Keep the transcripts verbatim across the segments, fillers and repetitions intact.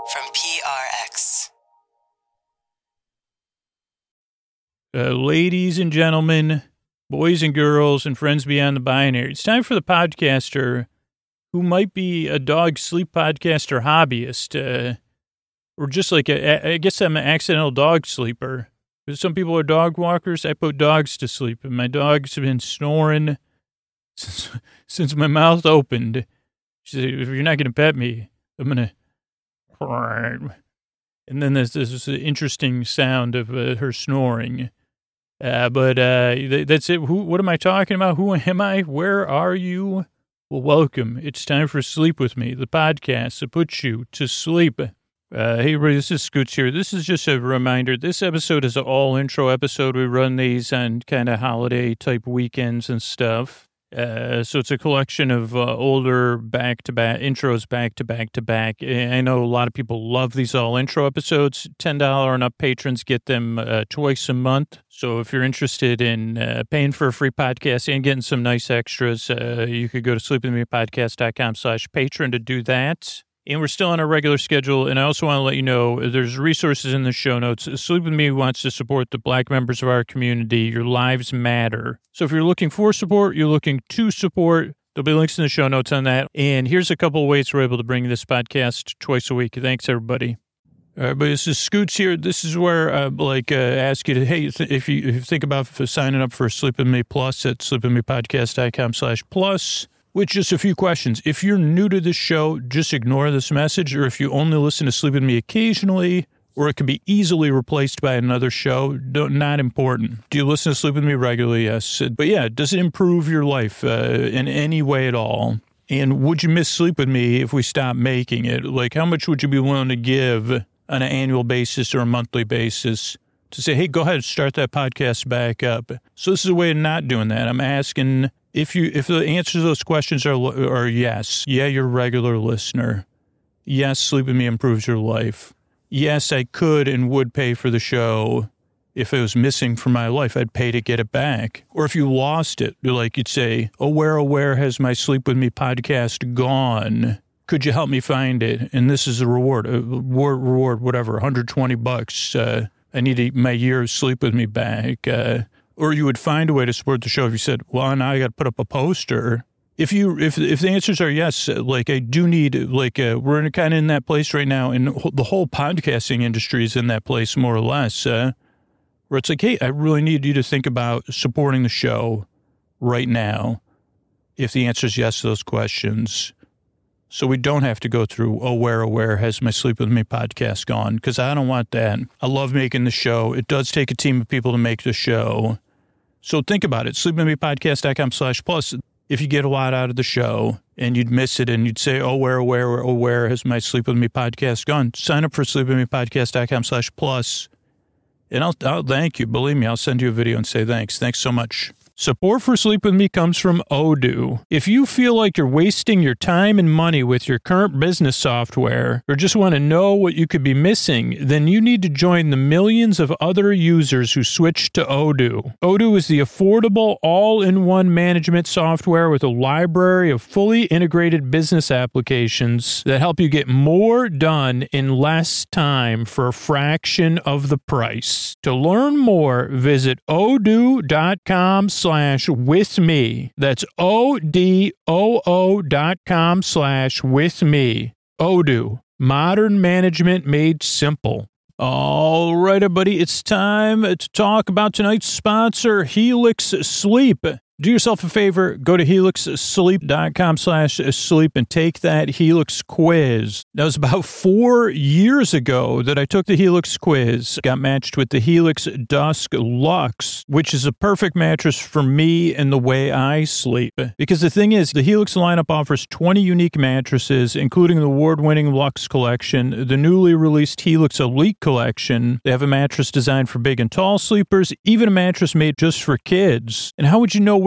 from P R X. Uh, ladies and gentlemen, boys and girls, and friends beyond the binary, it's time for the podcaster who might be a dog sleep podcaster hobbyist, uh, or just like, a, I guess I'm an accidental dog sleeper. Some people are dog walkers. I put dogs to sleep, and my dogs have been snoring since, since my mouth opened. She said, if you're not going to pet me, I'm going to... And then there's this interesting sound of uh, her snoring. Uh, but uh, that's it. Who? What am I talking about? Who am I? Where are you? Well, welcome. It's time for Sleep With Me, the podcast that puts you to sleep. Uh, hey, everybody, this is Scoots here. This is just a reminder. This episode is an all-intro episode. We run these on kind of holiday-type weekends and stuff. Uh, so it's a collection of uh, older back-to-back intros, back-to-back-to-back. I know a lot of people love these all-intro episodes. ten dollars and up patrons get them uh, twice a month. So if you're interested in uh, paying for a free podcast and getting some nice extras, uh, you could go to sleepwithmepodcast.com slash patron to do that. And we're still on our regular schedule. And I also want to let you know there's resources in the show notes. Sleep With Me wants to support the Black members of our community. Your lives matter. So if you're looking for support, you're looking to support, there'll be links in the show notes on that. And here's a couple of ways we're able to bring this podcast twice a week. Thanks, everybody. All right, but this is Scoots here. This is where I uh, like uh, ask you to, hey, if you, if you think about signing up for Sleep With Me Plus at sleepwithmepodcast.com slash plus. With just a few questions. If you're new to this show, just ignore this message. Or if you only listen to Sleep With Me occasionally, or it can be easily replaced by another show, don't, not important. Do you listen to Sleep With Me regularly? Yes. But yeah, does it improve your life uh, in any way at all? And would you miss Sleep With Me if we stop making it? Like, how much would you be willing to give on an annual basis or a monthly basis to say, hey, go ahead, start that podcast back up? So this is a way of not doing that. I'm asking... If you if the answer to those questions are are yes, yeah, you're a regular listener. Yes, Sleep With Me improves your life. Yes, I could and would pay for the show. If it was missing from my life, I'd pay to get it back. Or if you lost it, like you'd say, oh, where, oh, where has my Sleep With Me podcast gone? Could you help me find it? And this is a reward, a reward, reward whatever, one hundred twenty bucks. Uh, I need my year of Sleep With Me back. Uh Or you would find a way to support the show if you said, well, now I got to put up a poster. If you, if if the answers are yes, like I do need, like uh, we're in kind of in that place right now, and the whole podcasting industry is in that place more or less, uh, where it's like, hey, I really need you to think about supporting the show right now. If the answer is yes to those questions. So we don't have to go through, oh, where, oh, where has my Sleep With Me podcast gone? Because I don't want that. I love making the show. It does take a team of people to make the show. So think about it, sleepwithmepodcast.com slash plus. If you get a lot out of the show and you'd miss it and you'd say, oh, where, where, oh, where has my Sleep With Me podcast gone? Sign up for sleepwithmepodcast.com slash plus. And I'll, I'll thank you. Believe me, I'll send you a video and say thanks. Thanks so much. Support for Sleep With Me comes from Odoo. If you feel like you're wasting your time and money with your current business software, or just want to know what you could be missing, then you need to join the millions of other users who switched to Odoo. Odoo is the affordable, all-in-one management software with a library of fully integrated business applications that help you get more done in less time for a fraction of the price. To learn more, visit odoo.com slash with me. That's O-D-O-O dot com slash with me. Odoo, modern management made simple. All right, everybody, it's time to talk about tonight's sponsor, Helix Sleep. Do yourself a favor, go to helixsleep.com slash sleep and take that Helix quiz. That was about four years ago that I took the Helix quiz, got matched with the Helix Dusk Luxe, which is a perfect mattress for me and the way I sleep. Because the thing is, the Helix lineup offers twenty unique mattresses, including the award-winning Luxe collection, the newly released Helix Elite collection. They have a mattress designed for big and tall sleepers, even a mattress made just for kids. And how would you know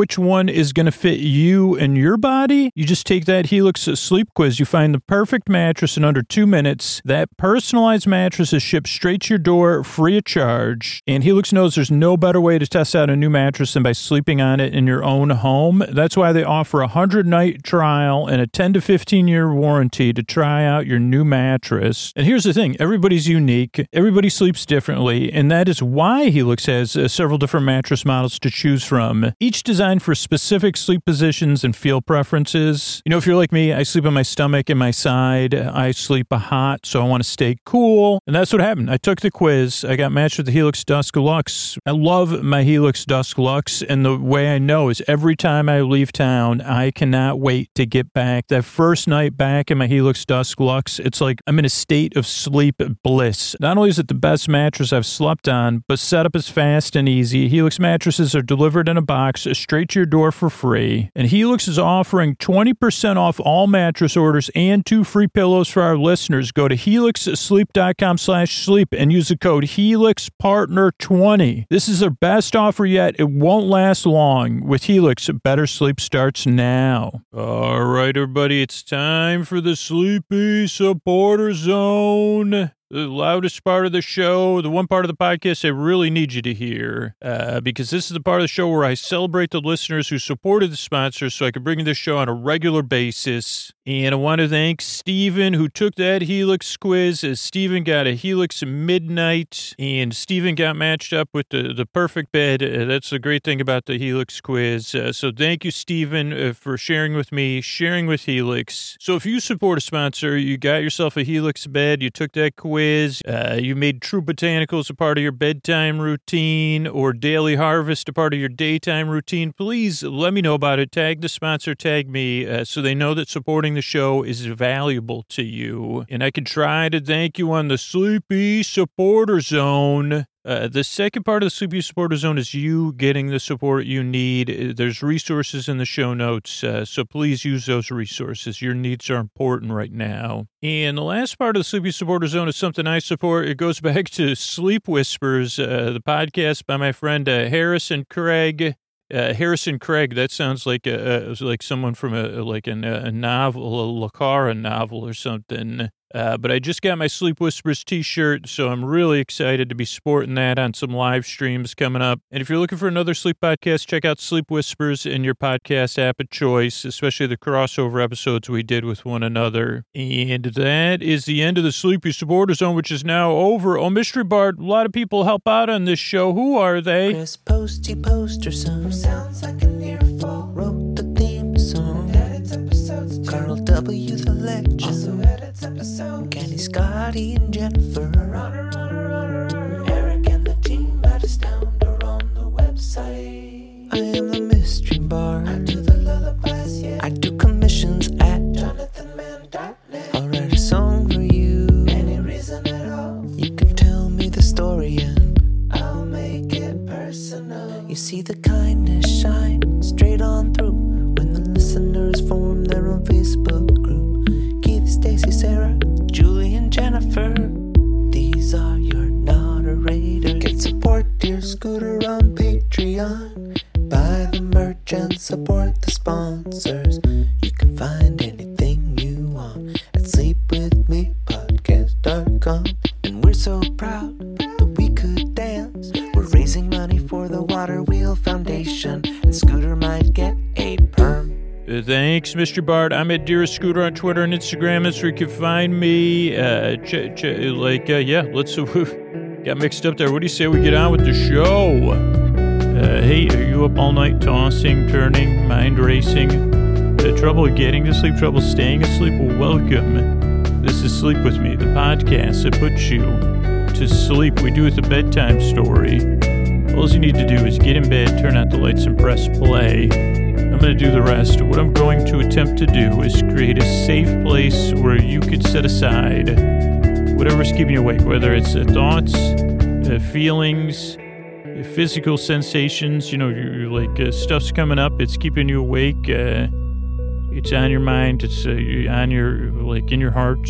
which one is going to fit you and your body? You just take that Helix sleep quiz. You find the perfect mattress in under two minutes. That personalized mattress is shipped straight to your door, free of charge. And Helix knows there's no better way to test out a new mattress than by sleeping on it in your own home. That's why they offer a hundred-night trial and a ten to fifteen-year warranty to try out your new mattress. And here's the thing. Everybody's unique. Everybody sleeps differently. And that is why Helix has uh, several different mattress models to choose from, each designed for specific sleep positions and feel preferences. You know, if you're like me, I sleep on my stomach and my side. I sleep hot, so I want to stay cool. And that's what happened. I took the quiz. I got matched with the Helix Dusk Luxe. I love my Helix Dusk Luxe, and the way I know is every time I leave town, I cannot wait to get back. That first night back in my Helix Dusk Luxe, it's like I'm in a state of sleep bliss. Not only is it the best mattress I've slept on, but setup is fast and easy. Helix mattresses are delivered in a box straight to your door for free. And Helix is offering twenty percent off all mattress orders and two free pillows for our listeners. Go to helix sleep dot com slash sleep and use the code Helix Partner twenty. This is their best offer yet. It won't last long. With Helix, better sleep starts now. All right, everybody, it's time for the Sleepy Supporter Zone. The loudest part of the show, the one part of the podcast I really need you to hear, uh, because this is the part of the show where I celebrate the listeners who supported the sponsors so I can bring this show on a regular basis. And I want to thank Steven, who took that Helix quiz. As Steven got a Helix Midnight, and Steven got matched up with the, the perfect bed. Uh, that's the great thing about the Helix quiz. Uh, so thank you, Steven, uh, for sharing with me, sharing with Helix. So if you support a sponsor, you got yourself a Helix bed, you took that quiz, uh, you made True Botanicals a part of your bedtime routine, or Daily Harvest a part of your daytime routine, please let me know about it. Tag the sponsor, tag me, uh, so they know that supporting the show is valuable to you. And I can try to thank you on the Sleepy Supporter Zone. Uh, the second part of the Sleepy Supporter Zone is you getting the support you need. There's resources in the show notes, uh, so please use those resources. Your needs are important right now. And the last part of the Sleepy Supporter Zone is something I support. It goes back to Sleep Whispers, uh, the podcast by my friend uh, Harrison Craig. Uh, Harrison Craig, that sounds like a, a, like someone from a like a, a novel, a Le Carre novel or something. Uh, but I just got my Sleep Whispers t-shirt, so I'm really excited to be sporting that on some live streams coming up. And if you're looking for another sleep podcast, check out Sleep Whispers in your podcast app of choice, especially the crossover episodes we did with one another. And that is the end of the Sleepy Supporter Zone, which is now over. Oh, Mystery Bart, a lot of people help out on this show. Who are they? Chris Posty Poster Son sounds like an earful. Wrote the theme song. Edits episodes too. Carl W. the Legend. Also edits episodes. Kenny, Scotty, and Jennifer. Runner, runner, runner. Eric and the team at Astound are on the website. I am the Mystery Bard. I do the lullabies, yeah. I do commissions at jonathan mann dot net. I'll write a song for you. Any reason at all. You can tell me the story and I'll make it personal. You see the kindness shine straight on through when the listeners form their own Facebook group. Keith, Stacy, Sarah, Julie, and Jennifer. These are your moderators. Get support dear Scooter on Patreon. Buy the merch and support the sponsors. You can find anything you want at sleep with me podcast dot com. And we're so proud that we could dance. We're raising money for the Water Wheel Foundation, and Scooter might get a perm. Uh, thanks, Mister Bart. I'm at Dearest Scooter on Twitter and Instagram. That's where you can find me. Uh, ch- ch- like, uh, yeah, let's, uh, got mixed up there. What do you say we get on with the show? Uh, hey, are you up all night tossing, turning, mind racing? Uh, trouble getting to sleep, trouble staying asleep? Well, welcome. This is Sleep With Me, the podcast that puts you to sleep. We do it the bedtime story. All you need to do is get in bed, turn out the lights, and press play. I'm going to do the rest. What I'm going to attempt to do is create a safe place where you could set aside whatever's keeping you awake, whether it's uh, thoughts, uh, feelings, uh, physical sensations. You know, you're, you're like uh, stuff's coming up. It's keeping you awake. Uh, it's on your mind. It's uh, on your, like, in your heart,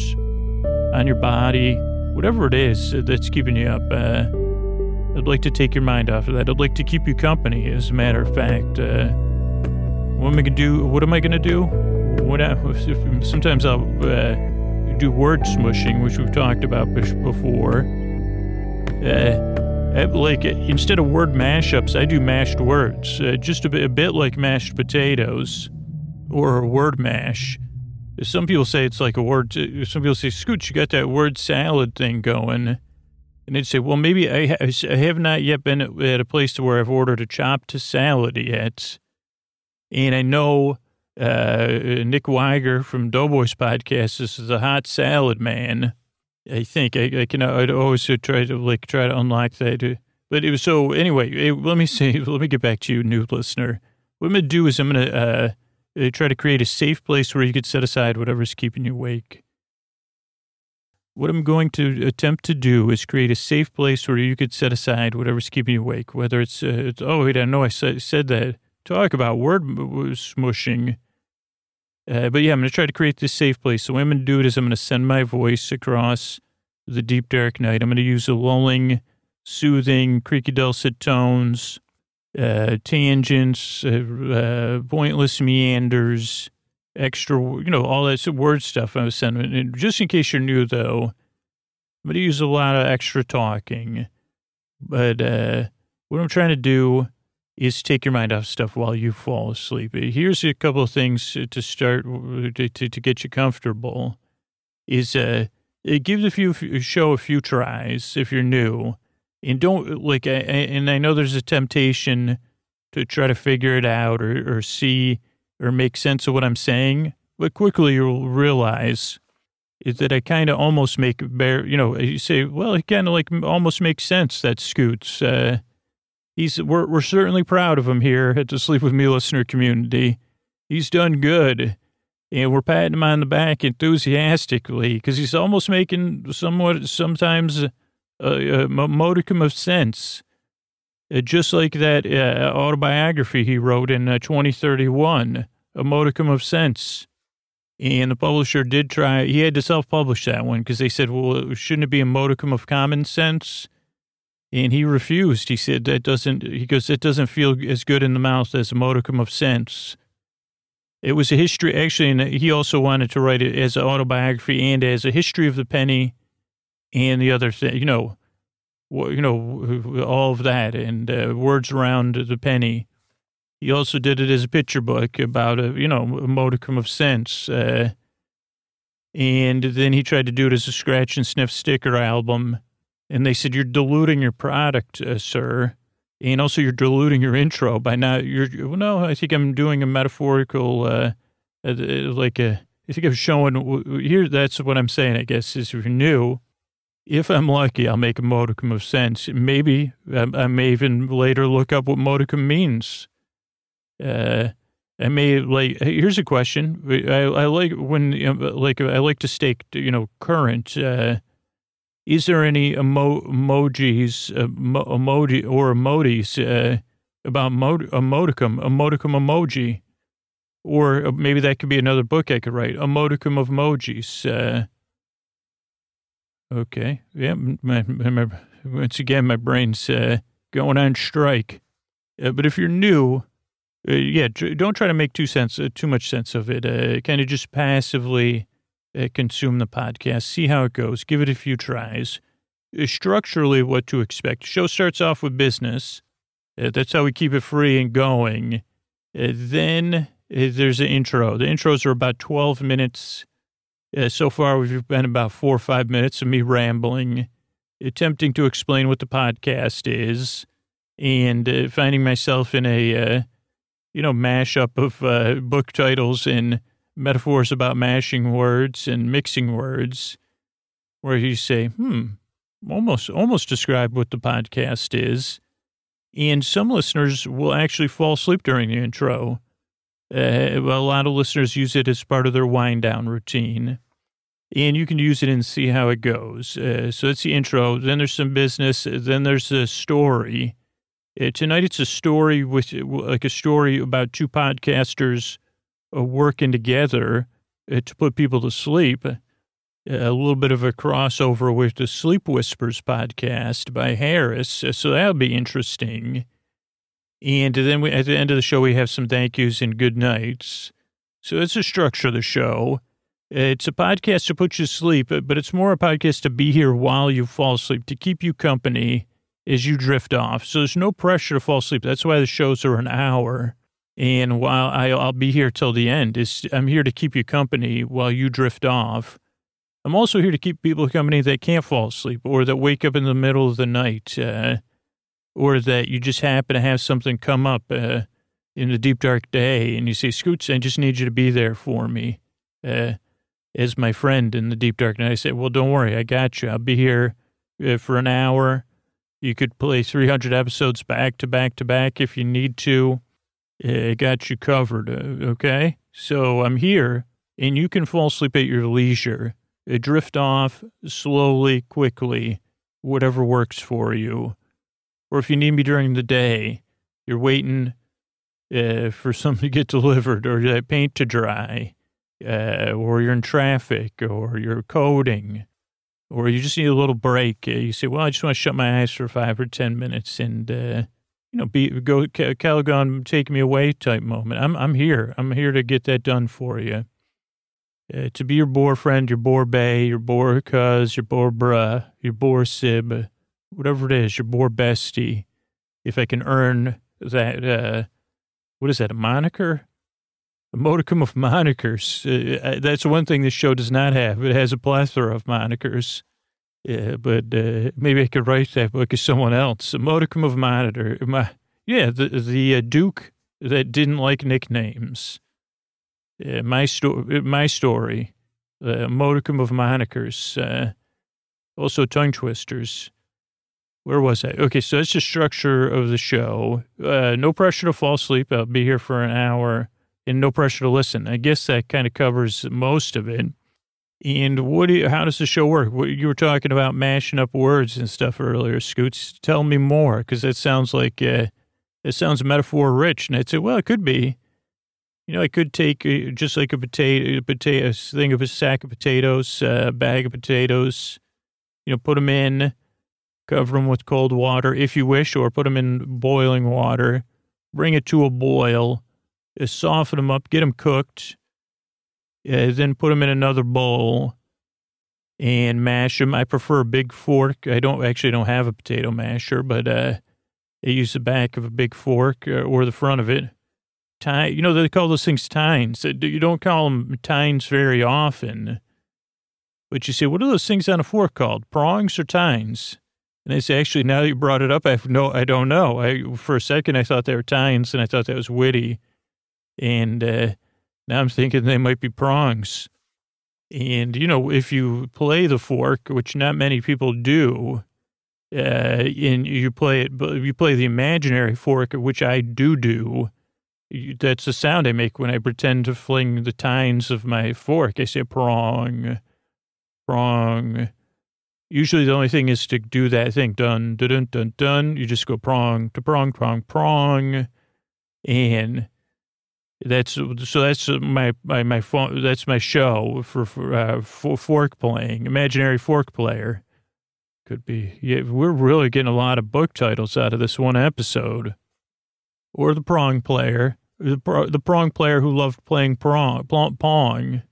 on your body, whatever it is uh, that's keeping you up. Uh, I'd like to take your mind off of that. I'd like to keep you company, as a matter of fact. Uh, what am I gonna do? What am I gonna do? What I, sometimes I'll uh, do word smushing, which we've talked about before. Uh, I, like instead of word mashups, I do mashed words, uh, just a bit, a bit like mashed potatoes or a word mash. Some people say it's like a word. Some people say, "Scooch, you got that word salad thing going," and they'd say, "Well, maybe I, I have not yet been at a place where I've ordered a chopped salad yet." And I know uh, Nick Weiger from Doughboys podcast. This is a hot salad man. I think I, I can. I'd always try to like try to unlock that. But it was so anyway. Let me say. Let me get back to you, new listener. What I'm gonna do is I'm gonna uh, try to create a safe place where you could set aside whatever's keeping you awake. What I'm going to attempt to do is create a safe place where you could set aside whatever's keeping you awake. Whether it's, uh, it's oh wait, I know I said, said that. Talk about word smushing. Uh, but yeah, I'm going to try to create this safe place. So what I'm going to do is I'm going to send my voice across the deep, dark night. I'm going to use the lulling, soothing, creaky, dulcet tones, uh, tangents, uh, uh, pointless meanders, extra, you know, all that word stuff I was sending. And just in case you're new, though, I'm going to use a lot of extra talking. But uh, what I'm trying to do is take your mind off stuff while you fall asleep. Here's a couple of things to start, to, to, to get you comfortable, is uh, give the few, show a few tries if you're new. And don't, like, I, and I know there's a temptation to try to figure it out or, or see or make sense of what I'm saying, but quickly you'll realize is that I kind of almost make, bear, you know, you say, well, it kind of like almost makes sense that Scoots, uh, He's we're we're certainly proud of him here at the Sleep With Me listener community. He's done good, and we're patting him on the back enthusiastically because he's almost making somewhat sometimes a, a modicum of sense, uh, just like that uh, autobiography he wrote in uh, twenty thirty-one, a modicum of sense. And the publisher did try; he had to self-publish that one because they said, "Well, shouldn't it be a modicum of common sense?" And he refused. He said that doesn't, he goes, it doesn't feel as good in the mouth as a modicum of sense. It was a history, actually, and he also wanted to write it as an autobiography and as a history of the penny and the other thing, you know, you know, all of that and uh, words around the penny. He also did it as a picture book about a, you know, a modicum of sense. Uh, and then he tried to do it as a scratch and sniff sticker album. And they said, you're diluting your product, uh, sir. And also you're diluting your intro by not, you're, well, no, I think I'm doing a metaphorical, uh, uh, like a, I think I'm showing, here, that's what I'm saying, I guess, is if you're new, if I'm lucky, I'll make a modicum of sense. Maybe I, I may even later look up what modicum means. Uh, I may, like, here's a question. I, I like when, you know, like, I like to stay, you know, current, uh, is there any emo- emojis, uh, mo- emoji or emojis uh, about mod- a modicum, a modicum emoji? Or uh, maybe that could be another book I could write, a modicum of emojis. Uh, okay. Yeah, my, my, once again, my brain's uh, going on strike. Uh, but if you're new, uh, yeah, don't try to make too, sense, uh, too much sense of it. Uh, kind of just passively Uh, consume the podcast, see how it goes, give it a few tries. Uh, structurally, what to expect. Show starts off with business. Uh, that's how we keep it free and going. Uh, then uh, there's an intro. The intros are about twelve minutes. Uh, so far, we've been about four or five minutes of me rambling, attempting to explain what the podcast is, and uh, finding myself in a, uh, you know, mashup of uh, book titles and metaphors about mashing words and mixing words, where you say, hmm, almost, almost describe what the podcast is. And some listeners will actually fall asleep during the intro. Uh, a lot of listeners use it as part of their wind down routine, and you can use it and see how it goes. Uh, so it's the intro. Then there's some business. Then there's a story. Uh, tonight it's a story with like a story about two podcasters Uh, working together uh, to put people to sleep. Uh, a little bit of a crossover with the Sleep Whispers podcast by Harris. Uh, so that'll be interesting. And then we, at the end of the show, we have some thank yous and good nights. So it's the structure of the show. It's a podcast to put you to sleep, but it's more a podcast to be here while you fall asleep, to keep you company as you drift off. So there's no pressure to fall asleep. That's why the shows are an hour. And while I, I'll be here till the end, is I'm here to keep you company while you drift off. I'm also here to keep people company that can't fall asleep or that wake up in the middle of the night, uh, or that you just happen to have something come up uh, in the deep, dark day, and you say, Scoots, I just need you to be there for me. Uh, as my friend in the deep dark night. I say, well, don't worry, I got you. I'll be here uh, for an hour. You could play three hundred episodes back to back to back if you need to. I uh, got you covered, uh, okay? So I'm here, and you can fall asleep at your leisure. Uh, drift off slowly, quickly, whatever works for you. Or if you need me during the day, you're waiting uh, for something to get delivered or that paint to dry. Uh, or you're in traffic, or you're coding, or you just need a little break. Uh, you say, well, I just want to shut my eyes for five or ten minutes and, uh, you know, be go Calgon, take me away type moment. I'm I'm here. I'm here to get that done for you. Uh, to be your boyfriend, your bore bae, your bore cuz, your bore bruh, your bore sib, whatever it is, your bore bestie. If I can earn that, uh, what is that, a moniker? A modicum of monikers. Uh, that's one thing this show does not have. It has a plethora of monikers. Uh, but uh, maybe I could write that book as someone else. A modicum of monitor. My, yeah, the the uh, Duke that didn't like nicknames. Uh, my, sto- my story. A uh, modicum of monikers. Uh, also tongue twisters. Where was I? Okay, so that's the structure of the show. Uh, no pressure to fall asleep. I'll be here for an hour. And no pressure to listen. I guess that kind of covers most of it. And what do you, how does the show work? What, you were talking about mashing up words and stuff earlier, Scoots. Tell me more, because that sounds like, uh, it sounds metaphor rich. And I'd say, well, it could be. You know, I could take uh, just like a potato, a potato, thing of a sack of potatoes, a uh, bag of potatoes, you know, put them in, cover them with cold water if you wish, or put them in boiling water, bring it to a boil. Uh, soften them up, get them cooked, uh, then put them in another bowl and mash them. I prefer a big fork. I don't actually don't have a potato masher, but uh, I use the back of a big fork uh, or the front of it. Tine, you know, they call those things tines. You don't call them tines very often, but you say, what are those things on a fork called? Prongs or tines? And they say, actually, now that you brought it up, I have no, I don't know. I for a second I thought they were tines, and I thought that was witty. And uh, now I'm thinking they might be prongs. And, you know, if you play the fork, which not many people do, uh, and you play it, but you play the imaginary fork, which I do do, that's the sound I make when I pretend to fling the tines of my fork. I say prong, prong. Usually the only thing is to do that thing, dun, dun, dun, dun, dun. You just go prong to prong, prong, prong. And that's, so that's my, my, my phone, that's my show for, for, uh, for fork playing, imaginary fork player. Could be, yeah, we're really getting a lot of book titles out of this one episode. Or the prong player, the, the prong player who loved playing prong, pong.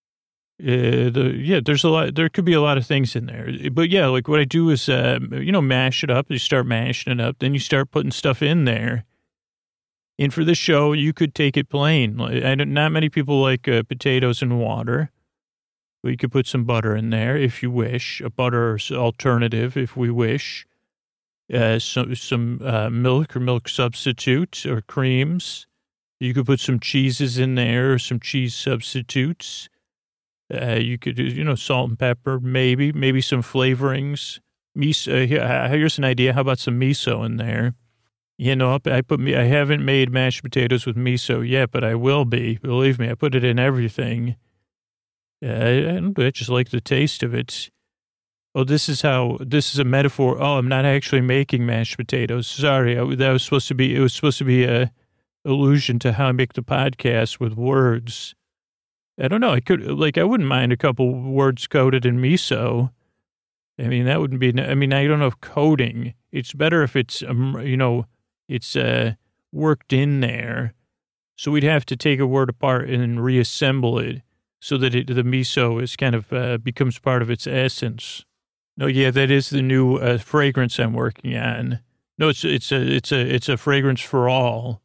Uh, the, yeah, there's a lot, there could be a lot of things in there. But yeah, like what I do is, uh, you know, mash it up. You start mashing it up, then you start putting stuff in there. And for this show, you could take it plain. I don't, not many people like uh, potatoes and water. But you could put some butter in there if you wish, a butter alternative if we wish. Uh, so, some uh, milk or milk substitutes or creams. You could put some cheeses in there or some cheese substitutes. Uh, you could do, you know, salt and pepper, maybe, maybe some flavorings. Miso, uh, here's an idea. How about some miso in there? You know, I put me. I haven't made mashed potatoes with miso yet, but I will be. Believe me, I put it in everything. Uh, I, I just like the taste of it. Oh, this is how. This is a metaphor. Oh, I'm not actually making mashed potatoes. Sorry, I, that was supposed to be. It was supposed to be a allusion to how I make the podcast with words. I don't know. I could like. I wouldn't mind a couple words coated in miso. I mean, that wouldn't be. I mean, I don't know if coding. It's better if it's um, you know. It's uh, worked in there. So we'd have to take a word apart and reassemble it so that it, the miso is kind of uh, becomes part of its essence. No, yeah, that is the new uh, fragrance I'm working on. No, it's it's a it's a it's a fragrance for all,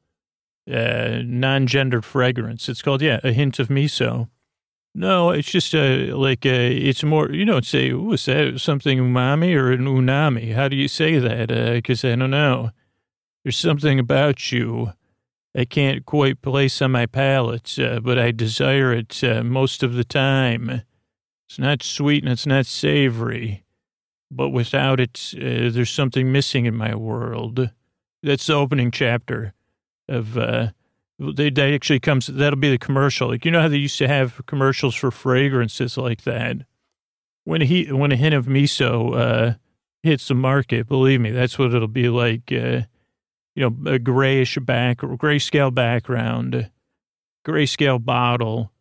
uh, non-gendered fragrance. It's called yeah, a hint of miso. No, it's just a like a, it's more, you don't say, ooh, is that something umami or an unami? How do you say that? Because uh, I don't know. There's something about you I can't quite place on my palate, uh, but I desire it uh, most of the time. It's not sweet and it's not savory, but without it, uh, there's something missing in my world. That's the opening chapter of, uh, they, that actually comes, that'll be the commercial. Like, you know how they used to have commercials for fragrances like that? When a, he, when a hint of miso uh, hits the market, believe me, that's what it'll be like. Uh, you know, a grayish back, grayscale background, grayscale bottle,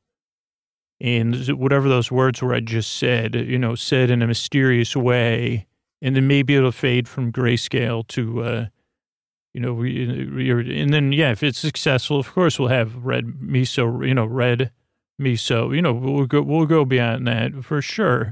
and whatever those words were I just said, you know, said in a mysterious way, and then maybe it'll fade from grayscale to, uh, you know, and then, yeah, if it's successful, of course, we'll have red miso, you know, red miso, you know, we'll go, we'll go beyond that for sure.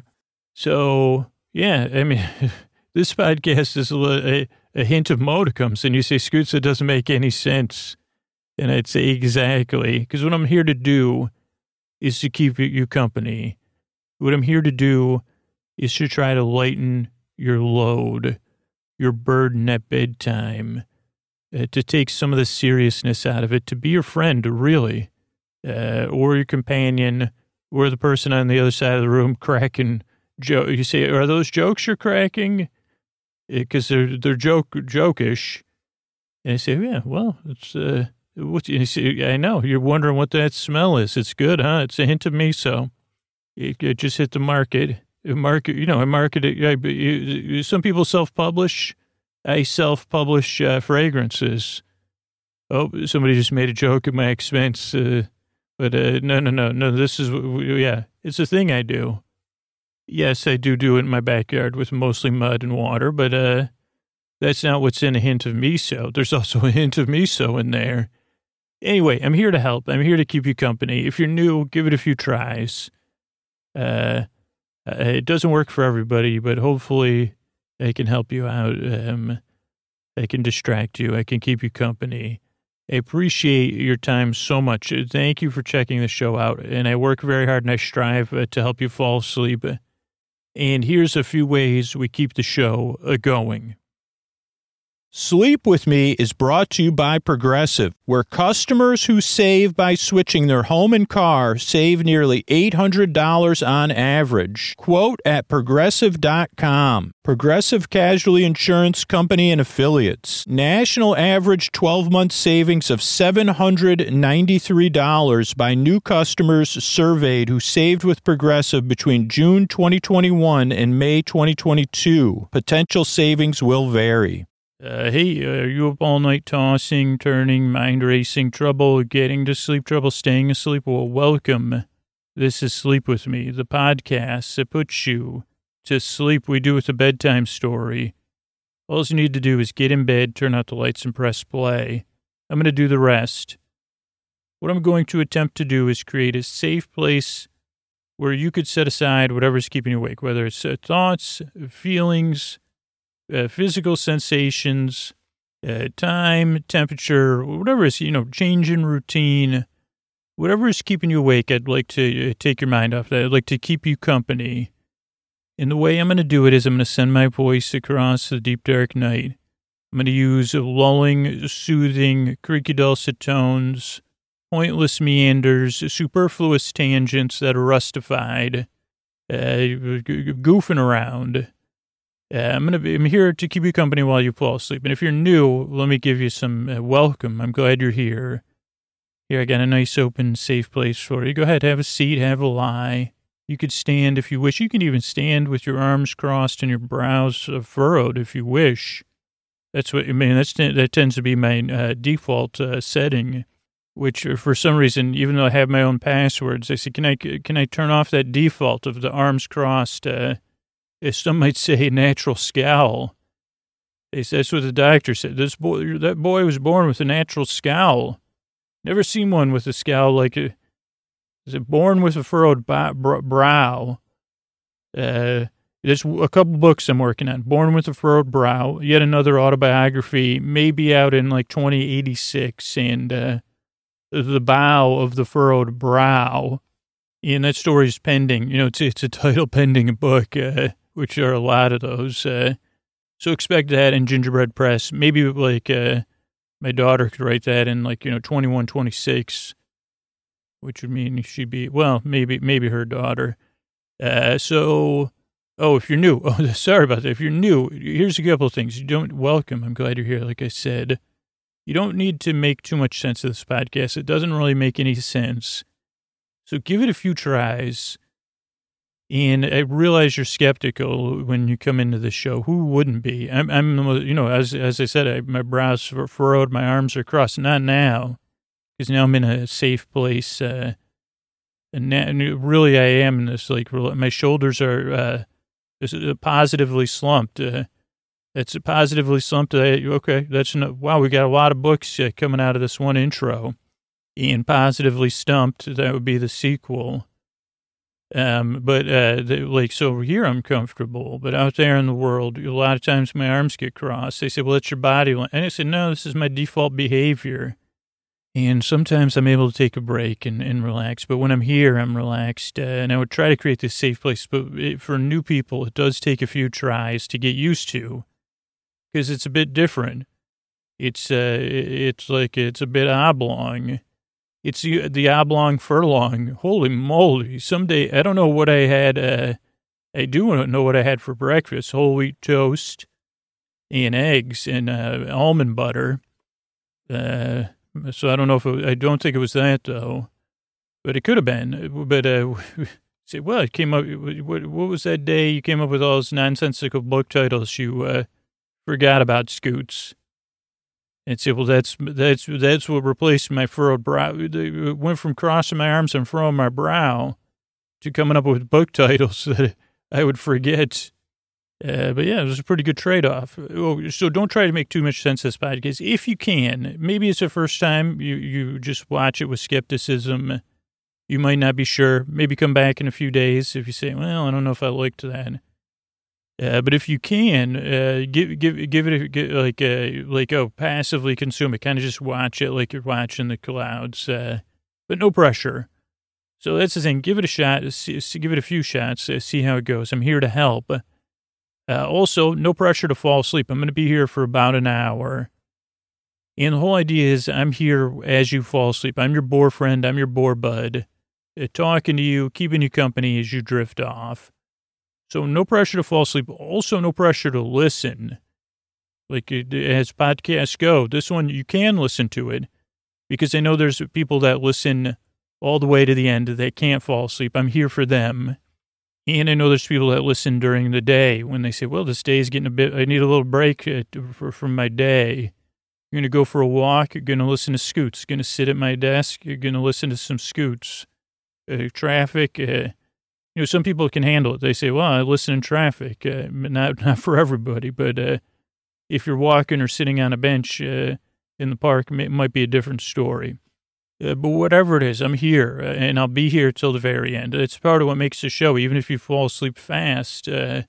So, yeah, I mean, this podcast is a, a, a hint of modicums, and you say, Scoots, it doesn't make any sense. And I'd say exactly, because what I'm here to do is to keep you company. What I'm here to do is to try to lighten your load, your burden at bedtime, uh, to take some of the seriousness out of it, to be your friend, really, uh, or your companion, or the person on the other side of the room cracking jokes. You say, are those jokes you're cracking? Because they're they're joke jokish, and I say, yeah, well, it's uh, what you say. I know you're wondering what that smell is. It's good, huh? It's a hint of miso. It, it just hit the market. Market, you know, I market it. I, some people self-publish. I self-publish uh, fragrances. Oh, somebody just made a joke at my expense. Uh, but uh, no, no, no, no. This is yeah, it's a thing I do. Yes, I do do it in my backyard with mostly mud and water, but uh, that's not what's in a hint of miso. There's also a hint of miso in there. Anyway, I'm here to help. I'm here to keep you company. If you're new, give it a few tries. Uh, it doesn't work for everybody, but hopefully I can help you out. Um, I can distract you. I can keep you company. I appreciate your time so much. Thank you for checking the show out. And I work very hard and I strive uh, to help you fall asleep. And here's a few ways we keep the show uh, going. Sleep With Me is brought to you by Progressive, where customers who save by switching their home and car save nearly eight hundred dollars on average. Quote at progressive dot com. Progressive Casualty Insurance Company and Affiliates. National average twelve-month savings of seven hundred ninety-three dollars by new customers surveyed who saved with Progressive between June twenty twenty-one and May twenty twenty-two. Potential savings will vary. Uh, hey, uh, are you up all night tossing, turning, mind racing, trouble getting to sleep, trouble staying asleep? Well, welcome. This is Sleep With Me, the podcast that puts you to sleep. We do with a bedtime story. All you need to do is get in bed, turn out the lights, and press play. I'm going to do the rest. What I'm going to attempt to do is create a safe place where you could set aside whatever's keeping you awake, whether it's uh, thoughts, feelings, Uh, physical sensations, uh, time, temperature, whatever is, you know, change in routine, whatever is keeping you awake, I'd like to uh, take your mind off that. I'd like to keep you company. And the way I'm going to do it is I'm going to send my voice across the deep, dark night. I'm going to use lulling, soothing, creaky, dulcet tones, pointless meanders, superfluous tangents that are rustified, uh, goofing around. Uh, I'm gonna be. I'm here to keep you company while you fall asleep. And if you're new, let me give you some uh, welcome. I'm glad you're here. Here, I got a nice, open, safe place for you. Go ahead, have a seat, have a lie. You could stand if you wish. You can even stand with your arms crossed and your brows uh, furrowed if you wish. That's what I mean. That's that tends to be my uh, default uh, setting. Which, uh, for some reason, even though I have my own passwords, I say, can I can I turn off that default of the arms crossed? Uh, As some might say, natural scowl. They said, that's what the doctor said. This boy, that boy was born with a natural scowl. Never seen one with a scowl like a, is it born with a furrowed brow? Uh, there's a couple books I'm working on. Born with a Furrowed Brow, yet another autobiography, maybe out in like twenty eighty-six, and uh, The Bow of the Furrowed Brow. And that story's pending. You know, it's, it's a title pending a book, uh, which are a lot of those. Uh, so expect that in Gingerbread Press. Maybe like uh, my daughter could write that in like, you know, twenty-one, twenty-six, which would mean she'd be, well, maybe, maybe her daughter. Uh, so, oh, if you're new, oh, sorry about that. If you're new, here's a couple of things. You don't, welcome. I'm glad you're here. Like I said, you don't need to make too much sense of this podcast. It doesn't really make any sense. So give it a few tries. And I realize you're skeptical when you come into the show. Who wouldn't be? I'm, I'm, you know, as, as I said, I, my brows furrowed, my arms are crossed. Not now, because now I'm in a safe place, uh, And, now, and really, I am in this, like, my shoulders are uh, positively slumped. Uh, it's positively slumped. Uh, okay, that's, no, wow, we got a lot of books uh, coming out of this one intro. And positively stumped, that would be the sequel. Um, but, uh, the, like, so over here, I'm comfortable. But out there in the world, a lot of times my arms get crossed. They say, well, it's your body. And I said, no, this is my default behavior. And sometimes I'm able to take a break and, and relax. But when I'm here, I'm relaxed. Uh, and I would try to create this safe place. But it, for new people, it does take a few tries to get used to. Because it's a bit different. It's uh, it's like, it's a bit oblong. It's the, the oblong furlong. Holy moly. Someday, I don't know what I had. Uh, I do know what I had for breakfast. Whole wheat toast and eggs and uh, almond butter. Uh... So I don't know if it, I don't think it was that though, but it could have been. But uh, say, well, it came up. What, what was that day you came up with all those nonsensical book titles? You uh, forgot about Scoots. And say, well, that's that's that's what replaced my furrowed brow. It went from crossing my arms and furrowing my brow to coming up with book titles that I would forget. Uh, but yeah, it was a pretty good trade-off. So don't try to make too much sense of this podcast. If you can, maybe it's the first time you, you just watch it with skepticism. You might not be sure. Maybe come back in a few days if you say, well, I don't know if I liked that. Uh, but if you can, uh, give give give it a, give, like uh, like oh, passively consume it. Kind of just watch it like you're watching the clouds, uh, but no pressure. So that's the thing. Give it a shot. See, see, give it a few shots. Uh, see how it goes. I'm here to help. Uh, also, no pressure to fall asleep. I'm going to be here for about an hour. And the whole idea is I'm here as you fall asleep. I'm your bore friend. I'm your bore bud. Uh, talking to you, keeping you company as you drift off. So no pressure to fall asleep. Also, no pressure to listen. Like as podcasts go, this one, you can listen to it. Because I know there's people that listen all the way to the end that can't fall asleep. I'm here for them. And I know there's people that listen during the day when they say, well, this day is getting a bit, I need a little break uh, for, from my day. You're going to go for a walk. You're going to listen to Scoots. You're going to sit at my desk. You're going to listen to some Scoots. Uh, traffic. Uh, you know, some people can handle it. They say, well, I listen in traffic. Uh, not, not for everybody, but uh, if you're walking or sitting on a bench uh, in the park, it might be a different story. Uh, but whatever it is, I'm here, uh, and I'll be here till the very end. It's part of what makes the show, even if you fall asleep fast, uh,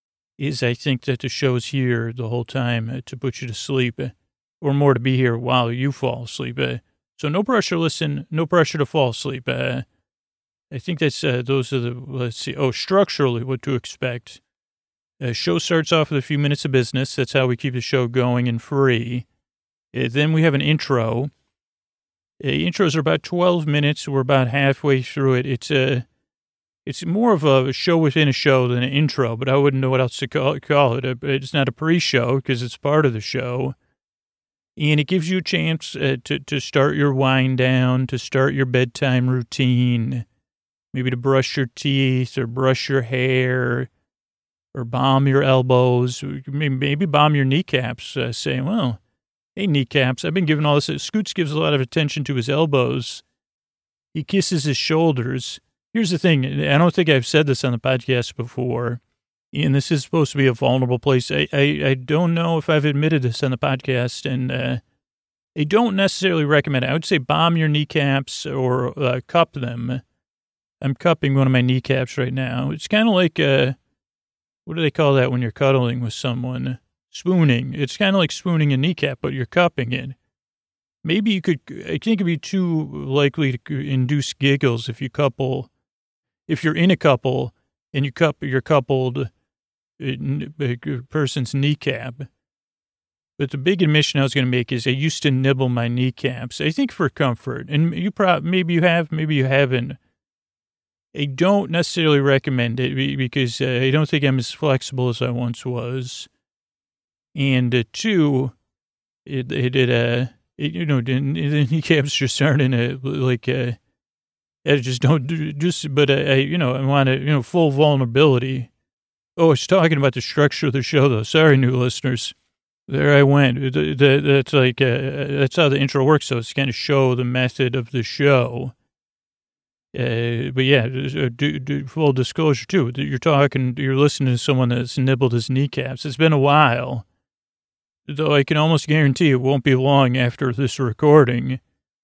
is I think that the show's here the whole time uh, to put you to sleep, uh, or more to be here while you fall asleep. Uh, so no pressure, listen, no pressure to fall asleep. Uh, I think that's, uh, those are the, let's see, oh, structurally what to expect. Uh, show starts off with a few minutes of business. That's how we keep the show going and free. Uh, then we have an intro. Uh, intros are about twelve minutes. We're about halfway through it. It's a, it's more of a show within a show than an intro, but I wouldn't know what else to call, call it. It's not a pre-show because it's part of the show. And it gives you a chance uh, to, to start your wind down, to start your bedtime routine, maybe to brush your teeth or brush your hair or balm your elbows, maybe balm your kneecaps, uh, saying, well, hey, kneecaps, I've been giving all this. Scoots gives a lot of attention to his elbows. He kisses his shoulders. Here's the thing. I don't think I've said this on the podcast before. And this is supposed to be a vulnerable place. I, I, I don't know if I've admitted this on the podcast, and uh, I don't necessarily recommend it. I would say bomb your kneecaps or uh, cup them. I'm cupping one of my kneecaps right now. It's kind of like, uh, what do they call that when you're cuddling with someone? Spooning. It's kind of like spooning a kneecap, but you're cupping it. Maybe you could, I think it'd be too likely to induce giggles if you couple, if you're in a couple and you cup your coupled person's kneecap. But the big admission I was going to make is I used to nibble my kneecaps, I think for comfort. And you probably, maybe you have, maybe you haven't. I don't necessarily recommend it because uh, I don't think I'm as flexible as I once was. And uh, two, it, it, it uh, it, you know, the, the kneecaps just aren't in a, like, uh, I just don't do, just, but I, I you know, I want to, you know, full vulnerability. Oh, I was talking about the structure of the show, though. Sorry, new listeners. There I went. The, the, that's like, uh, that's how the intro works, so it's kind of show the method of the show. Uh, but yeah, do, do, full disclosure, too. You're talking, you're listening to someone that's nibbled his kneecaps. It's been a while, though I can almost guarantee it won't be long after this recording.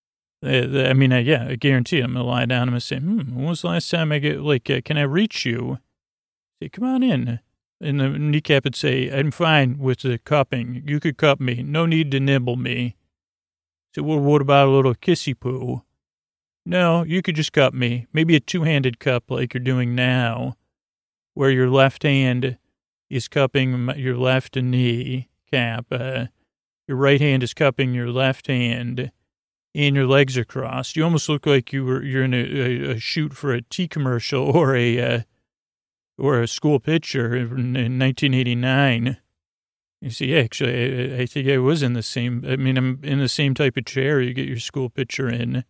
Uh, I mean, uh, yeah, I guarantee it. I'm going to lie down and I'm going to say, hmm, when was the last time I get, like, uh, can I reach you? Say, come on in. And the kneecap would say, I'm fine with the cupping. You could cup me. No need to nibble me. So, well, what about a little kissy poo? No, you could just cup me. Maybe a two-handed cup like you're doing now, where your left hand is cupping your left knee cap. Uh, your right hand is cupping your left hand, and your legs are crossed. You almost look like you were you're in a, a, a shoot for a tea commercial or a uh, or a school picture in, in nineteen eighty-nine. You see, actually, I, I think I was in the same. I mean, I'm in the same type of chair you get your school picture in.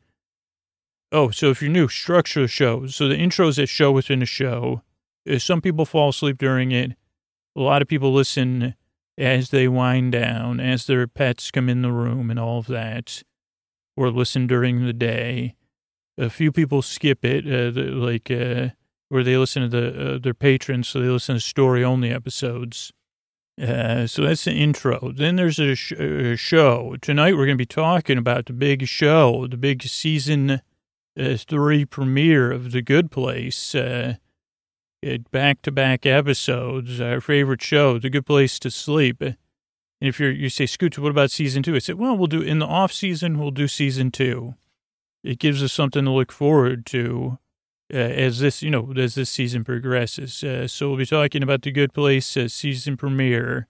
Oh, so if you're new, structure the show. So the intro is a show within a show. Some people fall asleep during it. A lot of people listen as they wind down, as their pets come in the room and all of that, or listen during the day. A few people skip it, uh, the, like, uh, where they listen to the uh, their patrons, so they listen to story-only episodes. Uh, so that's the intro. Then there's a, sh- a show. Tonight we're going to be talking about the big show, the big season Uh, three premiere of The Good Place, uh, back-to-back episodes, our favorite show, The Good Place to Sleep. And if you're, you say, Scooch, what about season two? I said, well, we'll do, in the off-season, we'll do season two. It gives us something to look forward to uh, as this, you know, as this season progresses. Uh, so we'll be talking about The Good Place uh, season premiere.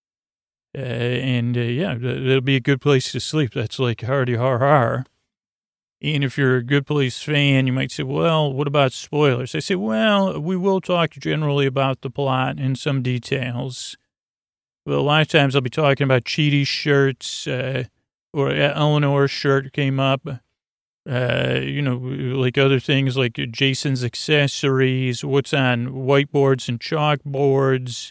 Uh, and, uh, yeah, it'll be a good place to sleep. That's like hardy har har. And if you're a Good Place fan, you might say, well, what about spoilers? I say, well, we will talk generally about the plot and some details. Well, a lot of times I'll be talking about Cheaty shirts, uh, or Eleanor's shirt came up, uh, you know, like other things like Jason's accessories, what's on whiteboards and chalkboards,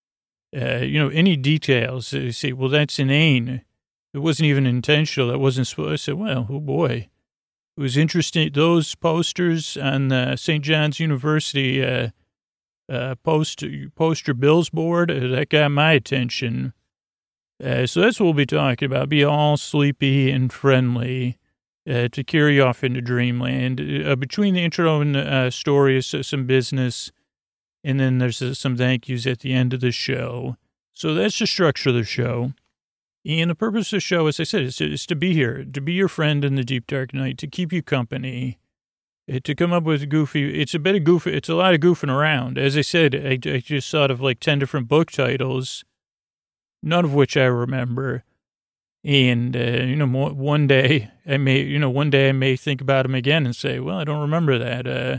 uh, you know, any details. You say, well, that's inane. It wasn't even intentional. That wasn't supposed. I said, well, oh boy. It was interesting. Those posters on uh, Saint John's University uh, uh, post, poster bills board, uh, that got my attention. Uh, so that's what we'll be talking about. Be all sleepy and friendly uh, to carry you off into dreamland. Uh, between the intro and the uh, story is some business, and then there's uh, some thank yous at the end of the show. So that's the structure of the show. And the purpose of the show, as I said, is to, is to be here, to be your friend in the deep, dark night, to keep you company, to come up with goofy, it's a bit of goofy, it's a lot of goofing around. As I said, I, I just thought of like ten different book titles, none of which I remember. And, uh, you know, one day I may, you know, one day I may think about them again and say, well, I don't remember that. Uh,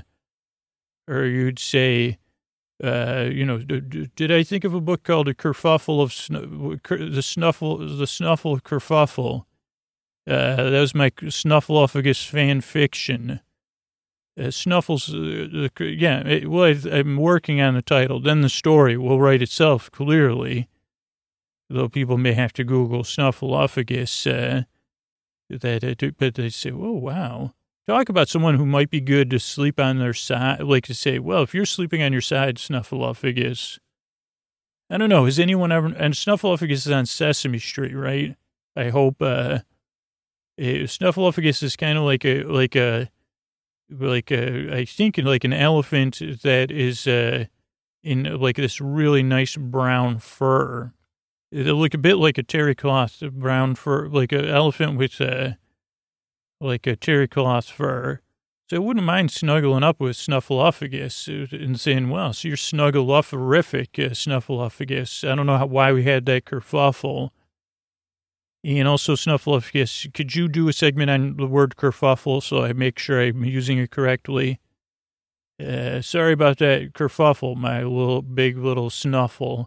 or you'd say, Uh, you know, d- did I think of a book called A Kerfuffle of Sn- the Snuffle, the Snuffle Kerfuffle? Uh, that was my Snuffleupagus fan fiction. Uh, Snuffles, uh, uh, yeah, it, well, I, I'm working on the title. Then the story will write itself clearly, though people may have to Google Snuffleupagus, uh, that, uh, but they say, oh, wow. talk about someone who might be good to sleep on their side, like to say, well, if you're sleeping on your side, Snuffleupagus, I don't know, has anyone ever, and Snuffleupagus is on Sesame Street, right? I hope, uh, it, Snuffleupagus is kind of like a, like a, like a, I think like an elephant that is, uh, in like this really nice brown fur. It'll look a bit like a terry cloth brown fur, like an elephant with, uh, like a terry cloth fur. So I wouldn't mind snuggling up with Snuffleupagus and saying, well, so you're snuggleuferific, uh, Snuffleupagus. I don't know how, why we had that kerfuffle. And also, Snuffleupagus, could you do a segment on the word kerfuffle so I make sure I'm using it correctly? Uh, sorry about that kerfuffle, my little, big little snuffle.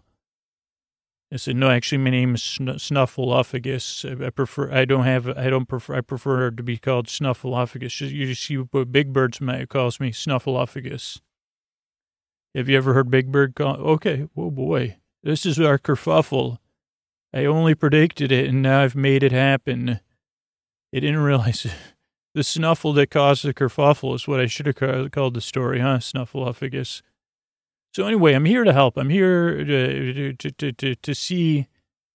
I said, no, actually, my name is Sn- Snuffleupagus. I, I prefer, I don't have, I don't prefer, I prefer to be called Snuffleupagus. You just see what Big Bird's my, calls me Snuffleupagus. Have you ever heard Big Bird call? Okay, oh boy, this is our kerfuffle. I only predicted it, and now I've made it happen. I didn't realize it. The snuffle that caused the kerfuffle is what I should have called the story, huh, Snuffleupagus? So anyway, I'm here to help. I'm here to to to, to, to see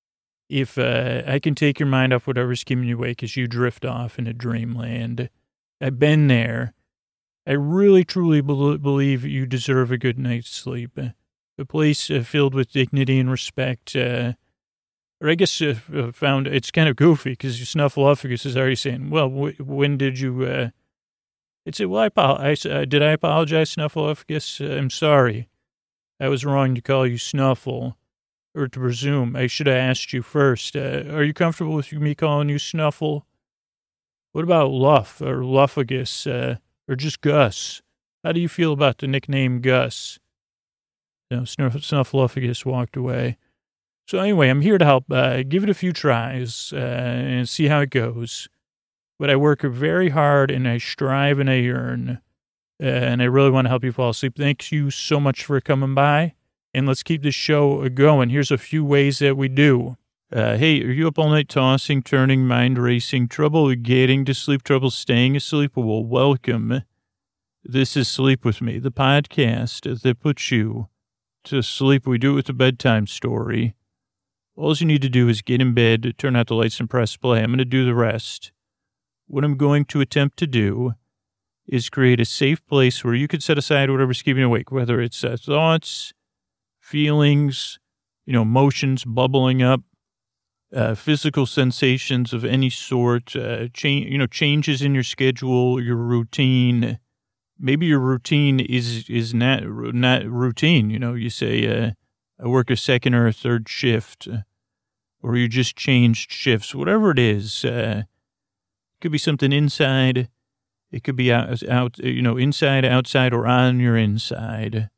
if uh, I can take your mind off whatever's keeping you awake as you drift off into dreamland. I've been there. I really, truly be- believe you deserve a good night's sleep. A place uh, filled with dignity and respect. Uh, or I guess uh, found it's kind of goofy because Snuffleupagus is already saying, well, w- when did you... Uh... I'd say, well, I, apologize. Uh, did I apologize, Snuffleupagus? Uh, I'm sorry. I was wrong to call you Snuffle, or to presume. I should have asked you first. Uh, are you comfortable with me calling you Snuffle? What about Luff, or Luffagus, uh, or just Gus? How do you feel about the nickname Gus? No, Snuff, Snuffleupagus walked away. So anyway, I'm here to help. Uh, give it a few tries uh, and see how it goes. But I work very hard, and I strive and I yearn. Uh, and I really want to help you fall asleep. Thank you so much for coming by. And let's keep this show going. Here's a few ways that we do. Uh, hey, are you up all night tossing, turning, mind racing, trouble getting to sleep, trouble staying asleep? Well, welcome. This is Sleep With Me, the podcast that puts you to sleep. We do it with a bedtime story. All you need to do is get in bed, turn out the lights, and press play. I'm going to do the rest. What I'm going to attempt to do is create a safe place where you could set aside whatever's keeping you awake, whether it's uh, thoughts, feelings, you know, emotions bubbling up, uh, physical sensations of any sort, uh, change, you know, changes in your schedule, your routine. Maybe your routine is is not not routine. You know, you say uh, I work a second or a third shift, or you just changed shifts. Whatever it is, uh, it could be something inside. It could be out, out, you know, inside, outside, or on your inside.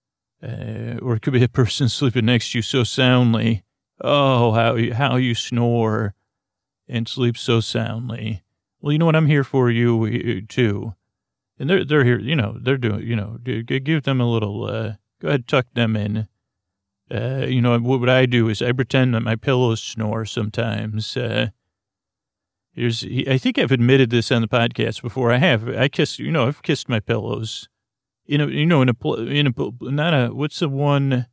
Uh, or it could be a person sleeping next to you so soundly. Oh, how you, how you snore and sleep so soundly. Well, you know what? I'm here for you, too. And they're, they're here, you know, they're doing, you know, give them a little, uh, go ahead, tuck them in. Uh, you know, what, what I do is I pretend that my pillows snore sometimes. Uh, Here's, I think I've admitted this on the podcast before. I have. I kiss, you know, I've kissed my pillows. In a, you know, in a, in a, not a, what's the one,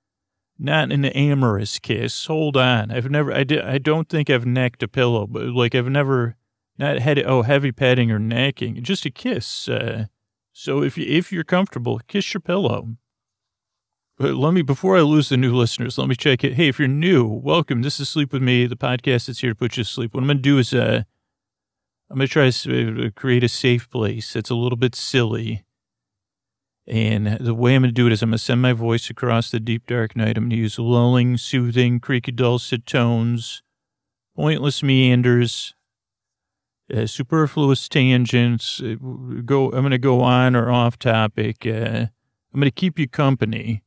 not an amorous kiss. Hold on. I've never, I did, I don't think I've necked a pillow, but like I've never, not had, oh, heavy petting or necking, just a kiss. Uh, so if you, if you're comfortable, kiss your pillow. But let me, before I lose the new listeners, let me check it. Hey, if you're new, welcome. This is Sleep With Me, the podcast that's here to put you to sleep. What I'm going to do is uh, I'm going to try to create a safe place that's a little bit silly. And the way I'm going to do it is I'm going to send my voice across the deep, dark night. I'm going to use lulling, soothing, creaky, dulcet tones, pointless meanders, uh, superfluous tangents. Uh, go. I'm going to go on or off topic. Uh, I'm going to keep you company.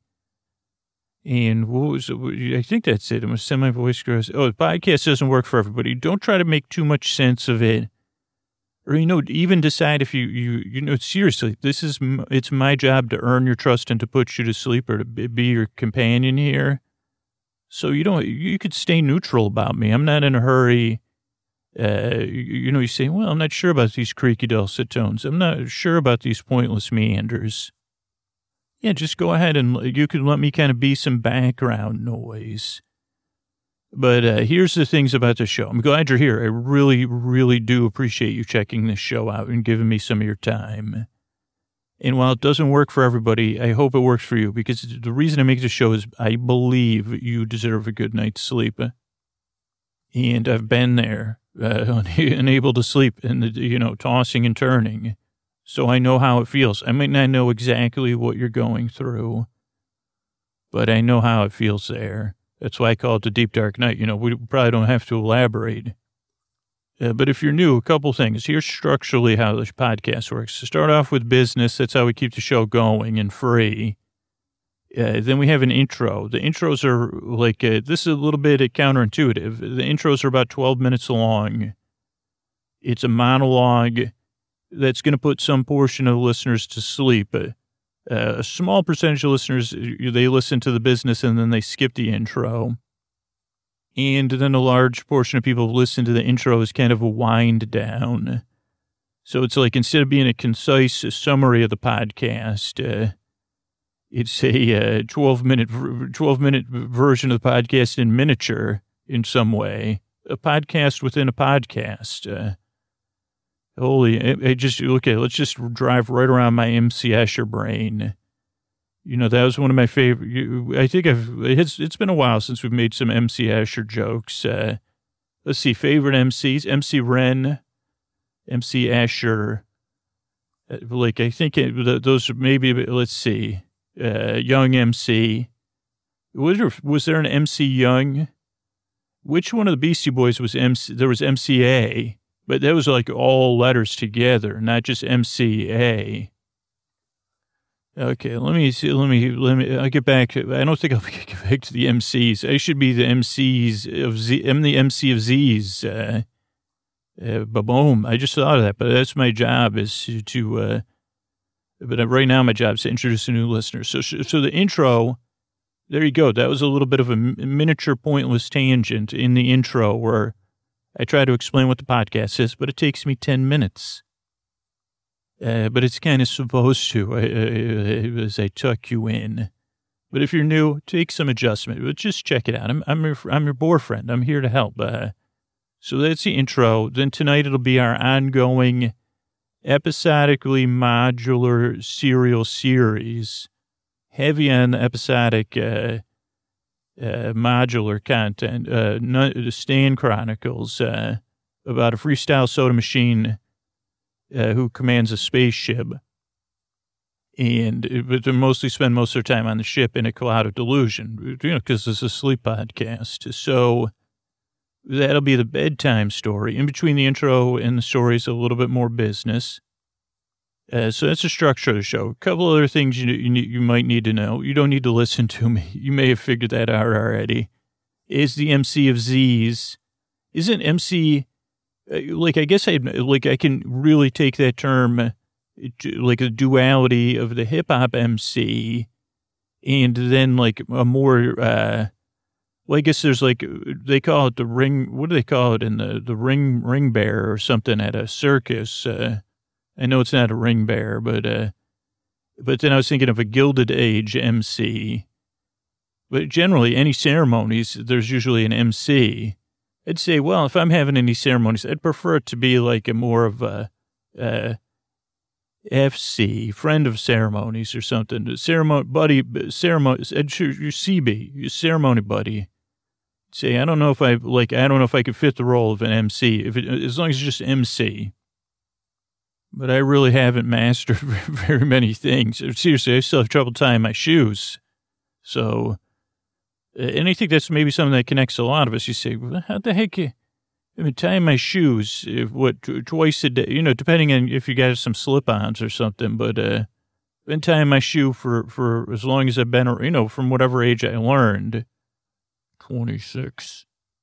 And what was it? I think that's it. I'm going to send my voice across. Oh, the podcast doesn't work for everybody. Don't try to make too much sense of it. Or, you know, even decide if you, you, you know, seriously, this is, it's my job to earn your trust and to put you to sleep or to be your companion here. So you don't, you could stay neutral about me. I'm not in a hurry. Uh, you, you know, you say, well, I'm not sure about these creaky dulcet tones. I'm not sure about these pointless meanders. Yeah, just go ahead and you can let me kind of be some background noise. But uh, here's the things about the show. I'm glad you're here. I really, really do appreciate you checking this show out and giving me some of your time. And while it doesn't work for everybody, I hope it works for you, because the reason I make the show is I believe you deserve a good night's sleep. And I've been there, uh, unable to sleep and, you know, tossing and turning. So I know how it feels. I might not know exactly what you're going through, but I know how it feels there. That's why I call it the deep, dark night. You know, we probably don't have to elaborate. Uh, but if you're new, a couple things. Here's structurally how this podcast works. To start off with business, that's how we keep the show going and free. Uh, then we have an intro. The intros are like, uh, this is a little bit counterintuitive. The intros are about twelve minutes long. It's a monologue that's going to put some portion of the listeners to sleep. Uh, a small percentage of listeners, they listen to the business and then they skip the intro. And then a large portion of people listen to the intro as kind of a wind down. So it's like, instead of being a concise summary of the podcast, uh, it's a uh, twelve minute, twelve minute version of the podcast in miniature in some way. A podcast within a podcast. Uh, holy, I, I just, okay, let's just drive right around my M C Escher brain. You know, that was one of my favorite, I think I've, it's, it's been a while since we've made some M C Escher jokes. Uh, let's see, favorite M Cs, M C Ren, M C Escher. Uh, like, I think it, those maybe, let's see, uh, Young M C. Was there, was there an M C Young? Which one of the Beastie Boys was M C? There was M C A, but that was like all letters together, not just M C A. Okay, let me see. Let me, let me, I'll get back. I don't think I'll get back to the M Cs. I should be the M Cs of Z. I'm the M C of Z's. Uh, uh, boom. I just thought of that, but that's my job is to, to uh, but right now my job is to introduce a new listener. So, so the intro, there you go. That was a little bit of a miniature pointless tangent in the intro where I try to explain what the podcast is, but it takes me ten minutes. Uh, but it's kind of supposed to, uh, uh, as I tuck you in. But if you're new, take some adjustment. But just check it out. I'm I'm your, I'm your boyfriend. I'm here to help. Uh, so that's the intro. Then tonight it'll be our ongoing, episodically modular serial series, heavy on episodic uh, uh, modular content. Uh, the Stan Chronicles, uh, about a freestyle soda machine Uh, who commands a spaceship, and but they mostly spend most of their time on the ship in a cloud of delusion, you know, because this is a sleep podcast. So that'll be the bedtime story. In between the intro and the story is a little bit more business. Uh, so that's the structure of the show. A couple other things you, you you might need to know. You don't need to listen to me. You may have figured that out already. Is the M C of Z's? Isn't M C... Like, I guess I, like, I can really take that term, like a duality of the hip hop M C and then like a more, uh, well, I guess there's like, they call it the ring, what do they call it in the, the ring, ring bear or something at a circus. Uh, I know it's not a ring bear, but, uh, but then I was thinking of a Gilded Age M C. But generally, any ceremonies, there's usually an M C. I'd say, well, if I'm having any ceremonies, I'd prefer it to be like a more of a, uh, F C, friend of ceremonies or something. Ceremony, buddy, ceremony, your C B, your ceremony buddy. Say, I don't know if I, like, I don't know if I could fit the role of an M C, if it, as long as it's just M C. But I really haven't mastered very many things. Seriously, I still have trouble tying my shoes. So... And I think that's maybe something that connects a lot of us. You say, well, how the heck, I mean, tying my shoes, if, what, twice a day, you know, depending on if you got some slip-ons or something, but uh, I've been tying my shoe for, for as long as I've been, you know, from whatever age I learned, twenty-six.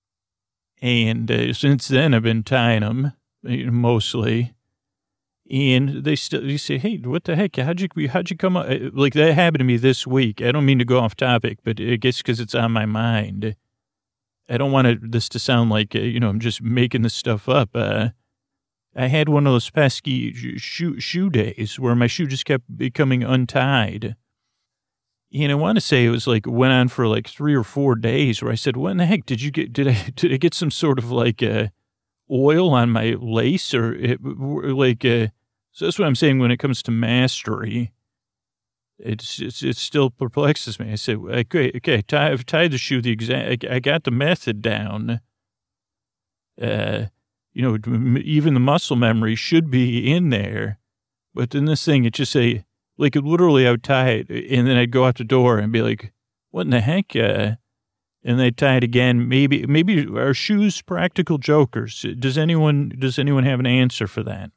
And uh, since then, I've been tying them, mostly. And they still, you say, hey, what the heck? How'd you, how'd you come up? Like, that happened to me this week. I don't mean to go off topic, but I guess because it's on my mind. I don't want it, this to sound like, uh, you know, I'm just making this stuff up. Uh, I had one of those pesky shoe, shoe days where my shoe just kept becoming untied. And I want to say it was like, went on for like three or four days where I said, what in the heck did you get? Did I, did I get some sort of like uh, oil on my lace or it, like, uh, so that's what I'm saying when it comes to mastery. It's, it's, it still perplexes me. I say, okay, okay, tie, I've tied the shoe the exact, I, I got the method down. Uh, you know, even the muscle memory should be in there. But then this thing, it just say, like, literally I would tie it and then I'd go out the door and be like, what in the heck? Uh, and they'd tie it again. Maybe, maybe are shoes practical jokers? Does anyone, does anyone have an answer for that?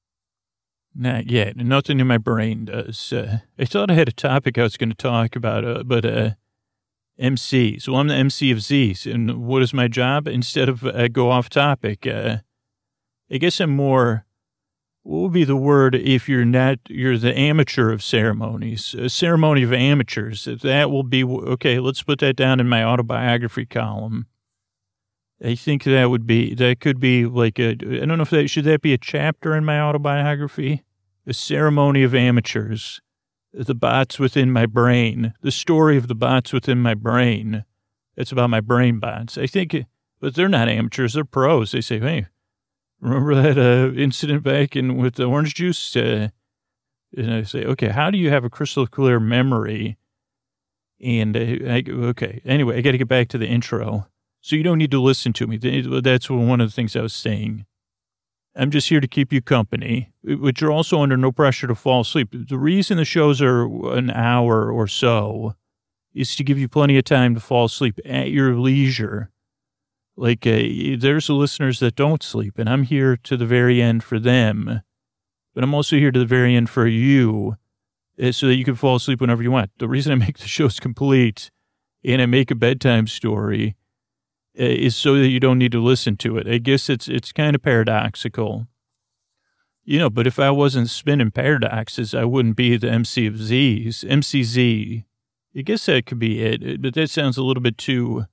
Not yet. Nothing in my brain does. Uh, I thought I had a topic I was going to talk about, uh, but uh, M C. So I'm the M C of Z's. And what is my job? Instead of uh, go off topic, uh, I guess I'm more, what would be the word if you're not, you're the amateur of ceremonies, a ceremony of amateurs. That will be, okay, let's put that down in my autobiography column. I think that would be, that could be like a, I don't know if that, should that be a chapter in my autobiography? A ceremony of amateurs, the bots within my brain, the story of the bots within my brain. It's about my brain bots. I think, but they're not amateurs, they're pros. They say, hey, remember that uh, incident back in with the orange juice? Uh, and I say, okay, how do you have a crystal clear memory? And, uh, I, okay, anyway, I got to get back to the intro. So you don't need to listen to me. That's one of the things I was saying. I'm just here to keep you company, but you're also under no pressure to fall asleep. The reason the shows are an hour or so is to give you plenty of time to fall asleep at your leisure. Like, uh, there's listeners that don't sleep, and I'm here to the very end for them. But I'm also here to the very end for you, uh, so that you can fall asleep whenever you want. The reason I make the shows complete and I make a bedtime story is so that you don't need to listen to it. I guess it's it's kind of paradoxical. You know, but if I wasn't spinning paradoxes, I wouldn't be the M C of Z's. M C Z. I guess that could be it, but that sounds a little bit too...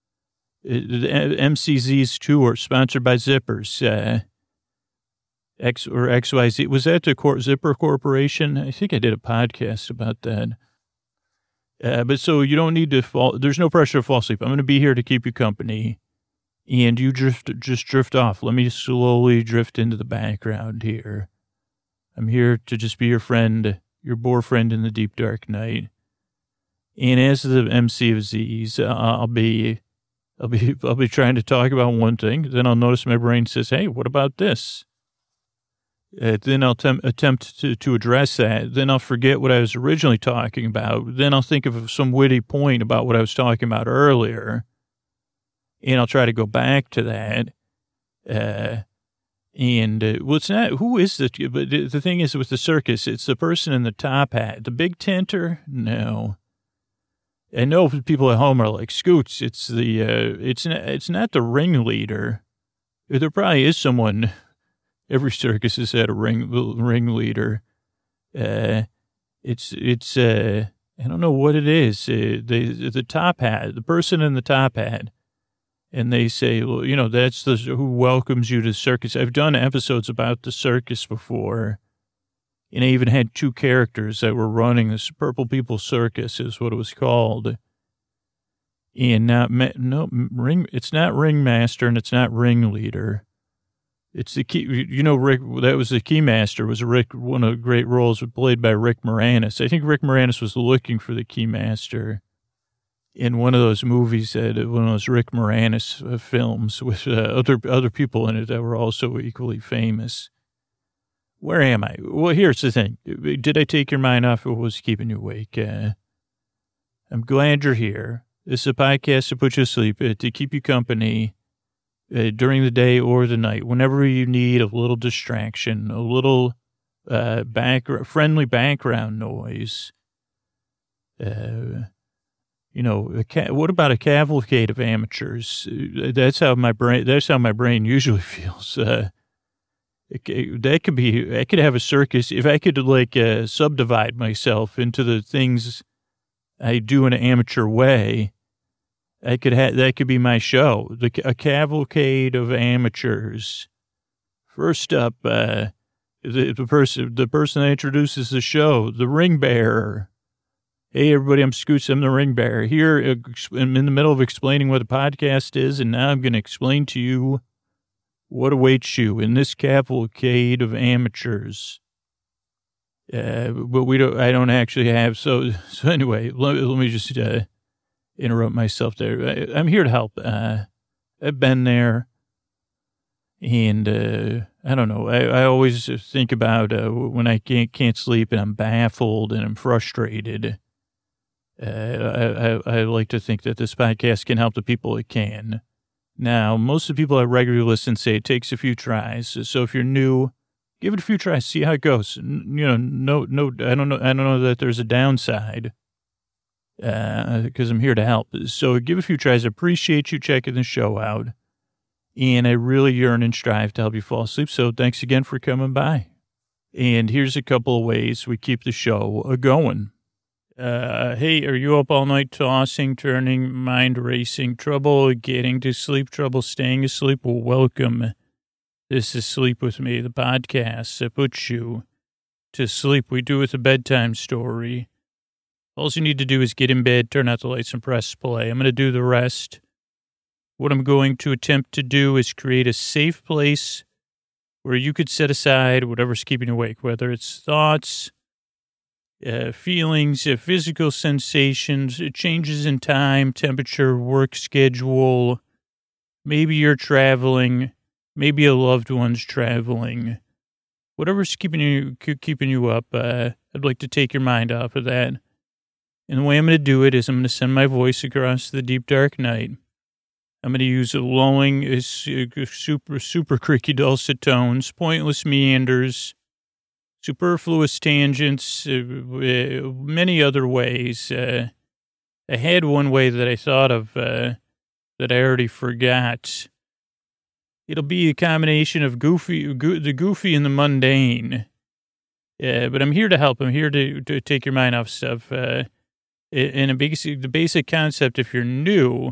The M C Z's tour, sponsored by Zippers. Uh, X or X Y Z. Was that the Cor- Zipper Corporation? I think I did a podcast about that. Uh, but so you don't need to fall, there's no pressure to fall asleep. I'm going to be here to keep you company. And you drift, just drift off. Let me slowly drift into the background here. I'm here to just be your friend, your boar friend in the deep dark night. And as the M C of Z's, uh, I'll be, I'll be, I'll be trying to talk about one thing. Then I'll notice my brain says, hey, what about this? Uh, then I'll tem- attempt to, to address that. Then I'll forget what I was originally talking about. Then I'll think of some witty point about what I was talking about earlier. And I'll try to go back to that. Uh, and, uh, well, it's not, who is the, but the thing is with the circus, it's the person in the top hat. The big tenter? No. I know people at home are like, Scoots, it's the, uh, it's not, it's not the ringleader. There probably is someone... Every circus has had a ring ringleader. Uh, it's, it's, uh, I don't know what it is. Uh, the, the top hat, the person in the top hat. And they say, well, you know, that's the, who welcomes you to the circus. I've done episodes about the circus before. And I even had two characters that were running this Purple People Circus is what it was called. And not, no, ring, it's not ringmaster and it's not ringleader. It's the key, you know, Rick, that was the Keymaster, was Rick, one of the great roles played by Rick Moranis. I think Rick Moranis was looking for the Keymaster in one of those movies, that one of those Rick Moranis uh, films with uh, other other people in it that were also equally famous. Where am I? Well, here's the thing. Did I take your mind off what was keeping you awake? Uh, I'm glad you're here. This is a podcast to put you to sleep, uh, to keep you company. Uh, during the day or the night, whenever you need a little distraction, a little uh, back, friendly background noise. Uh, you know, a ca- what about a cavalcade of amateurs? Uh, that's how my brain. That's how my brain usually feels. Uh, it, that could be. I could have a circus if I could like uh, subdivide myself into the things I do in an amateur way. I could have, that could be my show, the, a cavalcade of amateurs. First up, uh, the, the person, the person that introduces the show, the ring bearer. Hey, everybody, I'm Scoots. I'm the ring bearer. Here, I'm in the middle of explaining what a podcast is, and now I'm going to explain to you what awaits you in this cavalcade of amateurs. Uh, but we don't, I don't actually have, so, so anyway, let, let me just, uh, interrupt myself there. I, I'm here to help. Uh, I've been there, and, uh, I don't know. I, I always think about, uh, when I can't, can't sleep and I'm baffled and I'm frustrated. Uh, I, I, I like to think that this podcast can help the people it can. Now, most of the people that regularly listen say it takes a few tries. So if you're new, give it a few tries, see how it goes. You know, no, no, I don't know. I don't know that there's a downside, uh, because I'm here to help. So give it a few tries. I appreciate you checking the show out, and I really yearn and strive to help you fall asleep. So thanks again for coming by. And here's a couple of ways we keep the show going. Uh, hey, are you up all night tossing, turning, mind racing, trouble getting to sleep, trouble staying asleep? Well, welcome. This is Sleep With Me, the podcast that puts you to sleep. We do it with a bedtime story. All you need to do is get in bed, turn out the lights, and press play. I'm going to do the rest. What I'm going to attempt to do is create a safe place where you could set aside whatever's keeping you awake, whether it's thoughts, uh, feelings, uh, physical sensations, uh, changes in time, temperature, work schedule. Maybe you're traveling. Maybe a loved one's traveling. Whatever's keeping you keeping you up, uh, I'd like to take your mind off of that. And the way I'm going to do it is I'm going to send my voice across the deep, dark night. I'm going to use lulling, uh, super, super creaky dulcet tones, pointless meanders, superfluous tangents, uh, uh, many other ways. Uh, I had one way that I thought of uh, that I already forgot. It'll be a combination of goofy, go, the goofy and the mundane. Uh, but I'm here to help. I'm here to, to take your mind off stuff. Uh, and a basic, the basic concept, if you're new,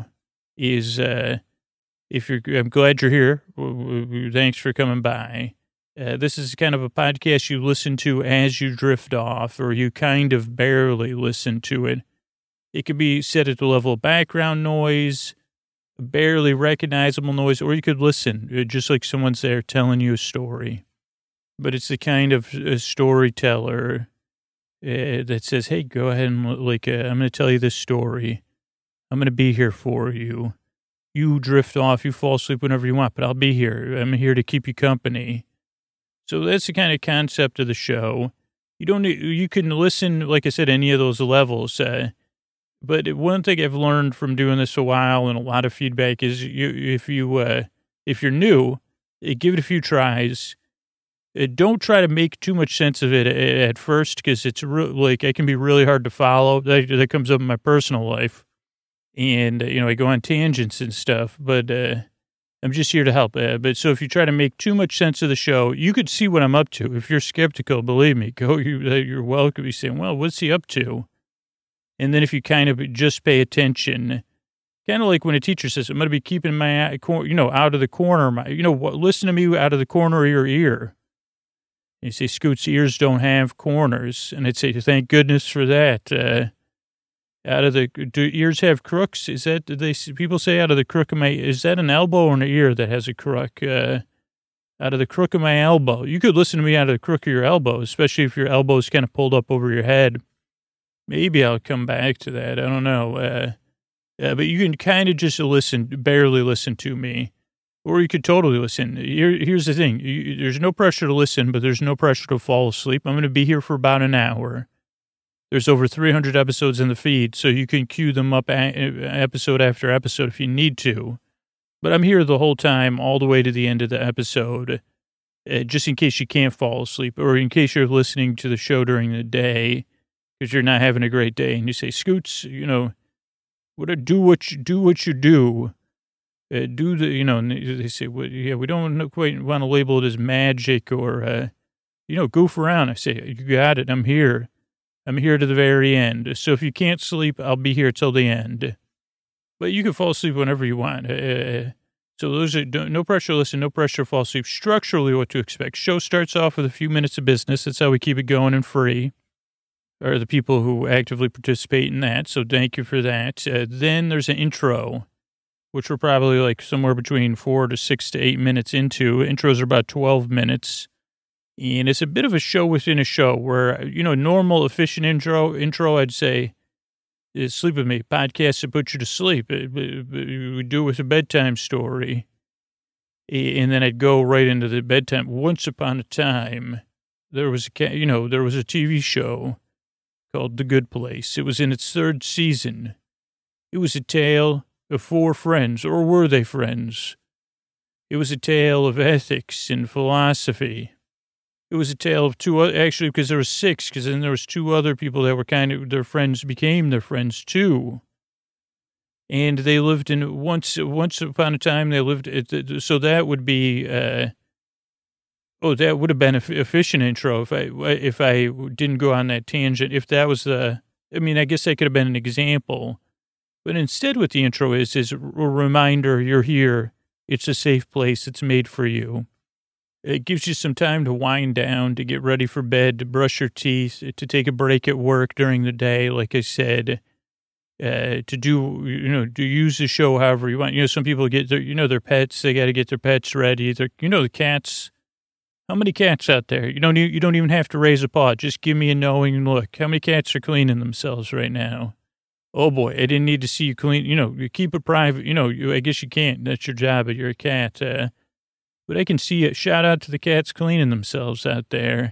is uh, if you're, I'm glad you're here. Thanks for coming by. Uh, this is kind of a podcast you listen to as you drift off, or you kind of barely listen to it. It could be set at the level of background noise, barely recognizable noise, or you could listen just like someone's there telling you a story. But it's the kind of a storyteller uh, that says, hey, go ahead and like, uh, I'm going to tell you this story. I'm going to be here for you. You drift off, you fall asleep whenever you want, but I'll be here. I'm here to keep you company. So that's the kind of concept of the show. You don't need, you can listen, like I said, any of those levels. Uh, But one thing I've learned from doing this a while, and a lot of feedback, is you if you uh, if you're new, give it a few tries. Uh, don't try to make too much sense of it at, at first, because it's re- like it can be really hard to follow. That, that comes up in my personal life, and uh, you know I go on tangents and stuff. But uh, I'm just here to help. Uh, but so if you try to make too much sense of the show, you could see what I'm up to. If you're skeptical, believe me, go. You, uh, you're welcome. You're saying, well, what's he up to? And then if you kind of just pay attention, kind of like when a teacher says, I'm going to be keeping my eye, you know, out of the corner, my, you know, listen to me out of the corner of your ear. And you say, Scoot's ears don't have corners. And I'd say, thank goodness for that. Uh, out of the, do ears have crooks? Is that, do they, people say out of the crook of my, is that an elbow or an ear that has a crook? Uh, out of the crook of my elbow. You could listen to me out of the crook of your elbow, especially if your elbow is kind of pulled up over your head. Maybe I'll come back to that. I don't know. Uh, uh, but you can kind of just listen, barely listen to me, or you could totally listen. Here, here's the thing. You, there's no pressure to listen, but there's no pressure to fall asleep. I'm going to be here for about an hour. There's over three hundred episodes in the feed, so you can queue them up a- episode after episode if you need to. But I'm here the whole time, all the way to the end of the episode, uh, just in case you can't fall asleep, or in case you're listening to the show during the day, because you're not having a great day, and you say, Scoots, you know, what do what you do, what you do, uh, do the, you know, and they say, well, yeah, we don't quite want to label it as magic or, uh, you know, goof around. I say, you got it. I'm here. I'm here to the very end. So if you can't sleep, I'll be here till the end. but you can fall asleep whenever you want. Uh, so those are no pressure to listen, no pressure to fall asleep. Structurally, what to expect. Show starts off with a few minutes of business. That's how we keep it going and free. Are the people who actively participate in that. So thank you for that. Uh, then there's an intro, which we're probably like somewhere between four to six to eight minutes into. Intros are about twelve minutes. And it's a bit of a show within a show where, you know, normal, efficient intro, intro, I'd say, is Sleep With Me. Podcasts that put you to sleep. We do it with a bedtime story. And then I'd go right into the bedtime. Once upon a time, there was a, you know, there was a T V show called The Good Place. It was in its third season. It was a tale of four friends, or were they friends? It was a tale of ethics and philosophy. It was a tale of two, actually, because there was six, because then there was two other people that were kind of, their friends became their friends too. And they lived in, once once upon a time, they lived, so that would be, uh, oh, that would have been an efficient intro if I, if I didn't go on that tangent. If that was the, I mean, I guess that could have been an example. But instead what the intro is, is a reminder you're here. It's a safe place. It's made for you. It gives you some time to wind down, to get ready for bed, to brush your teeth, to take a break at work during the day, like I said, uh, to do, you know, to use the show however you want. You know, some people get their, you know, their pets, they got to get their pets ready. They're, you know, the cats, how many cats out there? You don't, you don't even have to raise a paw. Just give me a knowing look. How many cats are cleaning themselves right now? Oh boy, I didn't need to see you clean, you know, you keep it private, you know, you, I guess you can't. That's your job, but you're a cat, uh, but I can see it. Shout out to the cats cleaning themselves out there.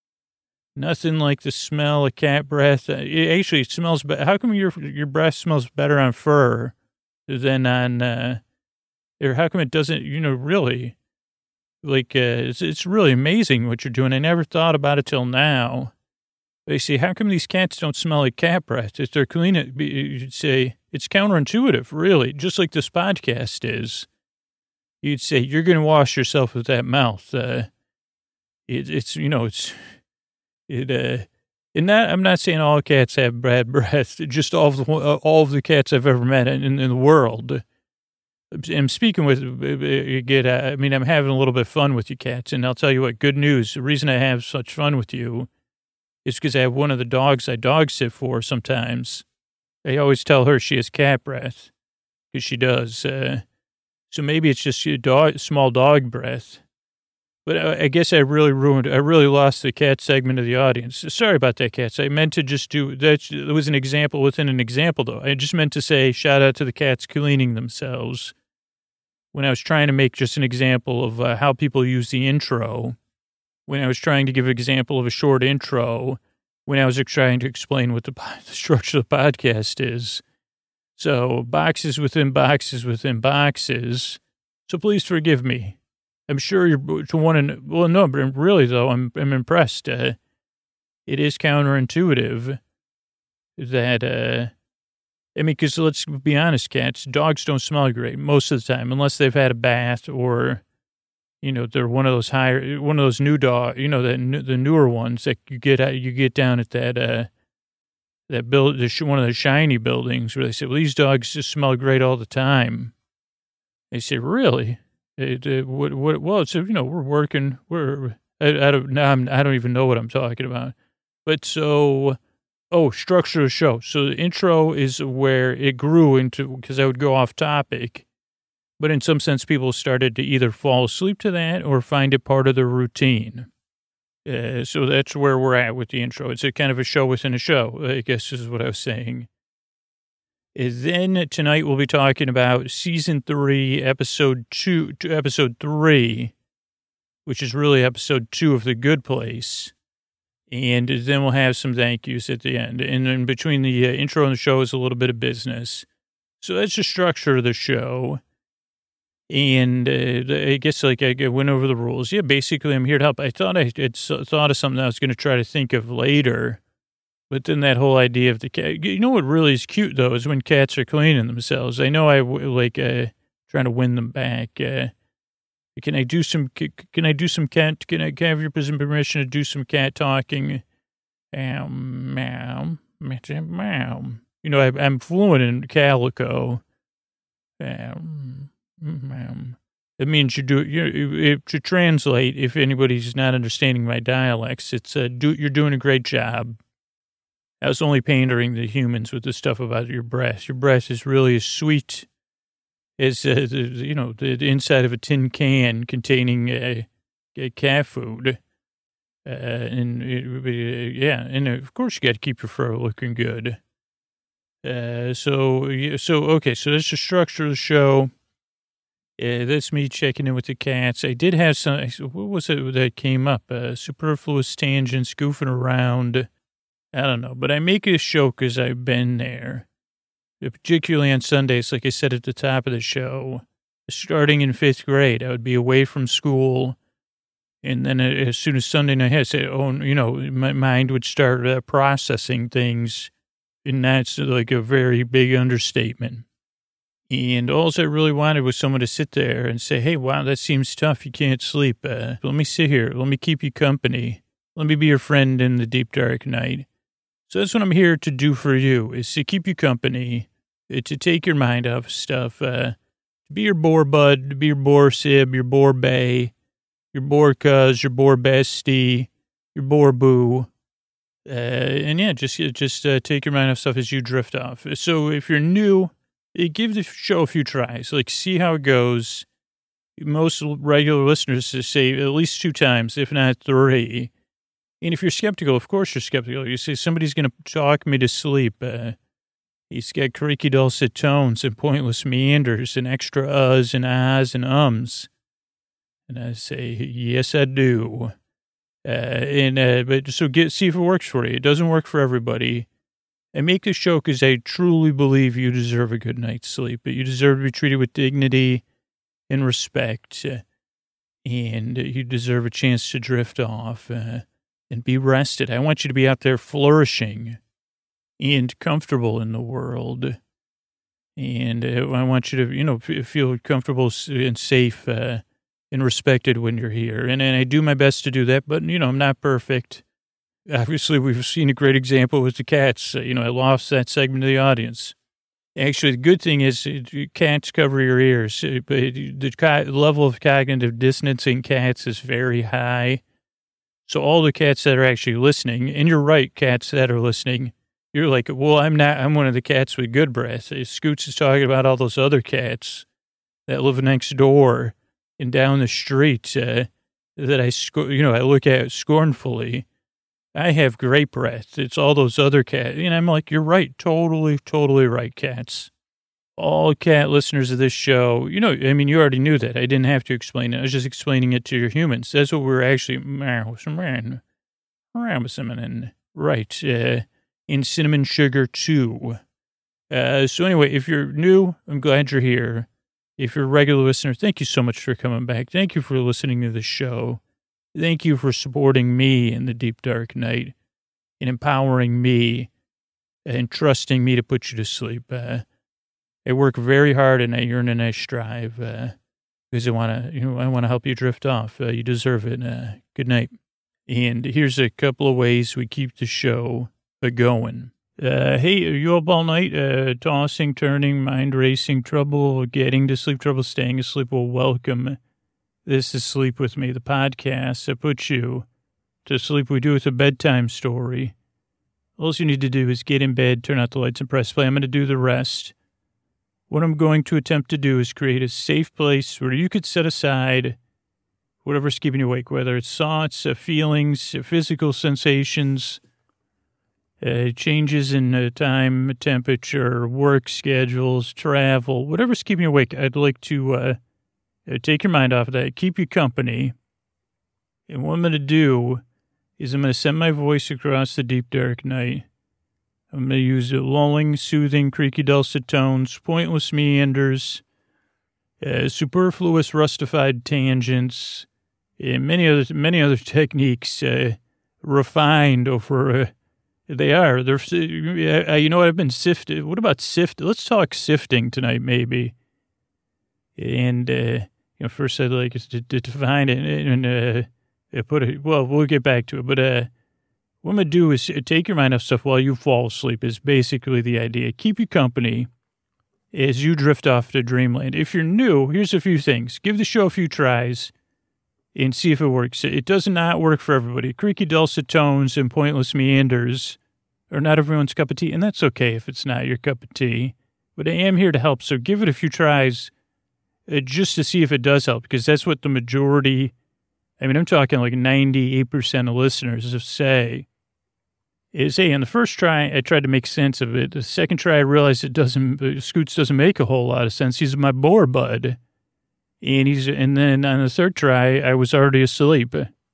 Nothing like the smell of cat breath. It actually, it smells better. How come your your breath smells better on fur than on, uh, or how come it doesn't, you know, really? Like, uh, it's, it's really amazing what you're doing. I never thought about it till now. They say, how come these cats don't smell like cat breath? If they're cleaning, you'd say, it's counterintuitive, really, just like this podcast is. You'd say, you're going to wash yourself with that mouth. Uh, it, it's, you know, it's, it, uh, and that, I'm not saying all cats have bad breath, just all of the, all of the cats I've ever met in, in the world. I'm speaking with, you get, uh, I mean, I'm having a little bit of fun with you cats, and I'll tell you what, good news, the reason I have such fun with you is because I have one of the dogs I dog sit for sometimes. I always tell her she has cat breath, because she does, uh, so maybe it's just a dog, small dog breath. But I, I guess I really ruined, I really lost the cat segment of the audience. Sorry about that, cats. I meant to just do, that it was an example within an example, though. I just meant to say shout out to the cats cleaning themselves when I was trying to make just an example of uh, how people use the intro, when I was trying to give an example of a short intro, when I was trying to explain what the, the structure of the podcast is. So boxes within boxes within boxes. So please forgive me. I'm sure you're to one and well, no, but really though, I'm I'm impressed. Uh, it is counterintuitive that uh, I mean, because let's be honest, cats, dogs don't smell great most of the time unless they've had a bath or, you know, they're one of those higher, one of those new dog, you know, the the newer ones that you get you get down at that. Uh, That build, one of the shiny buildings where they say, well, these dogs just smell great all the time. They say, really? It, it, what, what, well, it's, you know, we're working, we're, I, I don't, now I'm, I don't even know what I'm talking about. But so, oh, structure of the show. So the intro is where it grew into, because I would go off topic. But in some sense, people started to either fall asleep to that or find it part of their routine. Uh, so that's where we're at with the intro. It's a kind of a show within a show, I guess is what I was saying. And then tonight we'll be talking about season three, episode two, episode three, which is really episode two of The Good Place. And then we'll have some thank yous at the end. And in between the uh, intro and the show is a little bit of business. So that's the structure of the show. And uh, I guess like I went over the rules. Yeah, basically I'm here to help. I thought I had thought of something I was going to try to think of later. But then that whole idea of the cat, you know what really is cute though, is when cats are cleaning themselves. I know I like uh, trying to win them back. Uh, can I do some, can I do some cat, can I, can I have your permission to do some cat talking? Um, meow, meow. You know, I, I'm fluent in Calico. Um, um, it means you do, you, to translate, if anybody's not understanding my dialects, it's uh, do, you're doing a great job. I was only pandering the humans with the stuff about your breath. Your breath is really as sweet as, uh, the, you know, the, the inside of a tin can containing uh, cat food. Uh, and, uh, yeah, and of course you got to keep your fur looking good. Uh, so, so, okay, so that's the structure of the show. Uh, that's me checking in with the cats. I did have some, what was it that came up? Uh, superfluous tangents, goofing around. I don't know, but I make a show because I've been there. Particularly on Sundays, like I said at the top of the show, starting in fifth grade, I would be away from school. And then as soon as Sunday night hit, say, oh, you know, my mind would start uh, processing things. And that's like a very big understatement. And all I really wanted was someone to sit there and say, hey, wow, that seems tough. You can't sleep. Uh, let me sit here. Let me keep you company. Let me be your friend in the deep, dark night. So that's what I'm here to do for you, is to keep you company, to take your mind off stuff, uh, to be your bore bud, to be your bore sib, your bore bae, your bore cuz, your bore bestie, your bore boo. Uh, and yeah, just just uh, take your mind off stuff as you drift off. So if you're new, give the show a few tries. Like, see how it goes. Most regular listeners say at least two times, if not three. And if you're skeptical, of course you're skeptical. You say, somebody's going to talk me to sleep. Uh, he's got creaky dulcet tones and pointless meanders and extra uhs and ahs and ums. And I say, yes, I do. Uh, and uh, but so get see if it works for you. It doesn't work for everybody. I make this show because I truly believe you deserve a good night's sleep, but you deserve to be treated with dignity and respect, uh, and you deserve a chance to drift off uh, and be rested. I want you to be out there flourishing and comfortable in the world, and uh, I want you to, you know, feel comfortable and safe uh, and respected when you're here. And, and I do my best to do that, but, you know, I'm not perfect. Obviously, we've seen a great example with the cats. Uh, you know, I lost that segment of the audience. Actually, the good thing is cats cover your ears. But the level of cognitive dissonance in cats is very high. So all the cats that are actually listening, and you're right, cats that are listening, you're like, well, I'm not, I'm one of the cats with good breath. Scoots is talking about all those other cats that live next door and down the street uh, that I, you know, I look at scornfully. I have great breath. It's all those other cats. And I'm like, you're right. Totally, totally right, cats. All cat listeners of this show, you know, I mean, you already knew that. I didn't have to explain it. I was just explaining it to your humans. That's what we're actually, right, uh, in cinnamon sugar, too. Uh, so anyway, if you're new, I'm glad you're here. If you're a regular listener, thank you so much for coming back. Thank you for listening to the show. Thank you for supporting me in the deep, dark night and empowering me and trusting me to put you to sleep. Uh, I work very hard and I yearn and I strive uh, because I want to, you know, I want to help you drift off. Uh, you deserve it. Uh, good night. And here's a couple of ways we keep the show uh, going. Uh, hey, are you up all night? Uh, tossing, turning, mind racing, trouble getting to sleep, trouble staying asleep? Well, welcome. This is Sleep With Me, the podcast that puts you to sleep. We do it a bedtime story. All you need to do is get in bed, turn out the lights, and press play. I'm going to do the rest. What I'm going to attempt to do is create a safe place where you could set aside whatever's keeping you awake, whether it's thoughts, uh, feelings, uh, physical sensations, uh, changes in uh, time, temperature, work schedules, travel, whatever's keeping you awake. I'd like to uh, uh, take your mind off of that, keep you company. And what I'm going to do is I'm going to send my voice across the deep, dark night. I'm going to use lulling, soothing, creaky, dulcet tones, pointless meanders, uh, superfluous, rustified tangents, and many other many other techniques uh, refined over. Uh, they are. They're. Uh, you know what? I've been sifted. What about sift? Let's talk sifting tonight, maybe. And uh, you know, first I'd like to, to define it and uh, put it. Well, we'll get back to it, but. Uh, What I'm going to do is take your mind off stuff while you fall asleep is basically the idea. Keep you company as you drift off to dreamland. If you're new, here's a few things. Give the show a few tries and see if it works. It does not work for everybody. Creaky dulcet tones and pointless meanders are not everyone's cup of tea, and that's okay if it's not your cup of tea. But I am here to help, so give it a few tries uh, just to see if it does help, because that's what the majority, I mean, I'm talking like ninety-eight percent of listeners say, is, hey, on the first try, I tried to make sense of it. The second try, I realized it doesn't, uh, Scoots doesn't make a whole lot of sense. He's my bore bud. And he's, and then on the third try, I was already asleep.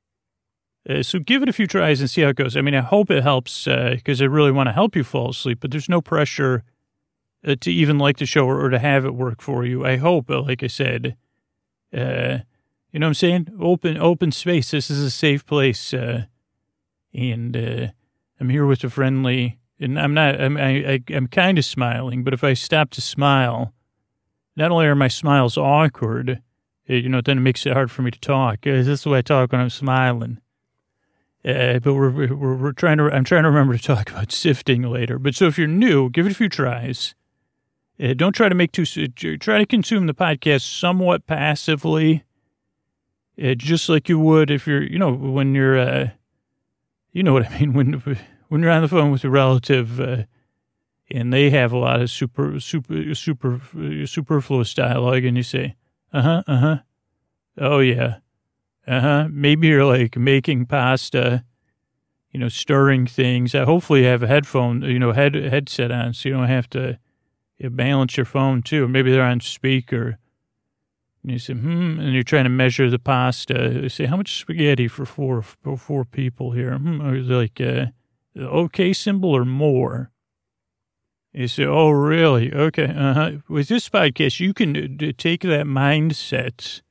Uh, so give it a few tries and see how it goes. I mean, I hope it helps, because uh, I really want to help you fall asleep, but there's no pressure uh, to even like the show or, or to have it work for you. I hope, uh, like I said, uh, you know what I'm saying? Open, open space. This is a safe place. Uh, and, uh, I'm here with a friendly, and I'm not, I'm, I, I, I'm kind of smiling, but if I stop to smile, not only are my smiles awkward, you know, then it makes it hard for me to talk. This is the way I talk when I'm smiling. Uh, but we're, we're, we're trying to, I'm trying to remember to talk about sifting later. But so if you're new, give it a few tries. Uh, don't try to make too, try to consume the podcast somewhat passively, uh, just like you would if you're, you know, when you're, uh, you know what I mean, when when you're on the phone with a relative uh, and they have a lot of super, super, super, superfluous dialogue and you say, uh-huh, uh-huh, oh, yeah, uh-huh. Maybe you're like making pasta, you know, stirring things. Uh, hopefully you have a headphone, you know, head headset on so you don't have to you balance your phone too. Maybe they're on speaker. And you say, hmm, and you're trying to measure the pasta. You say, how much spaghetti for four for four people here? Hmm, or is it like uh, the okay symbol or more? You say, oh, really? Okay, uh-huh. With this podcast, you can uh, take that mindset.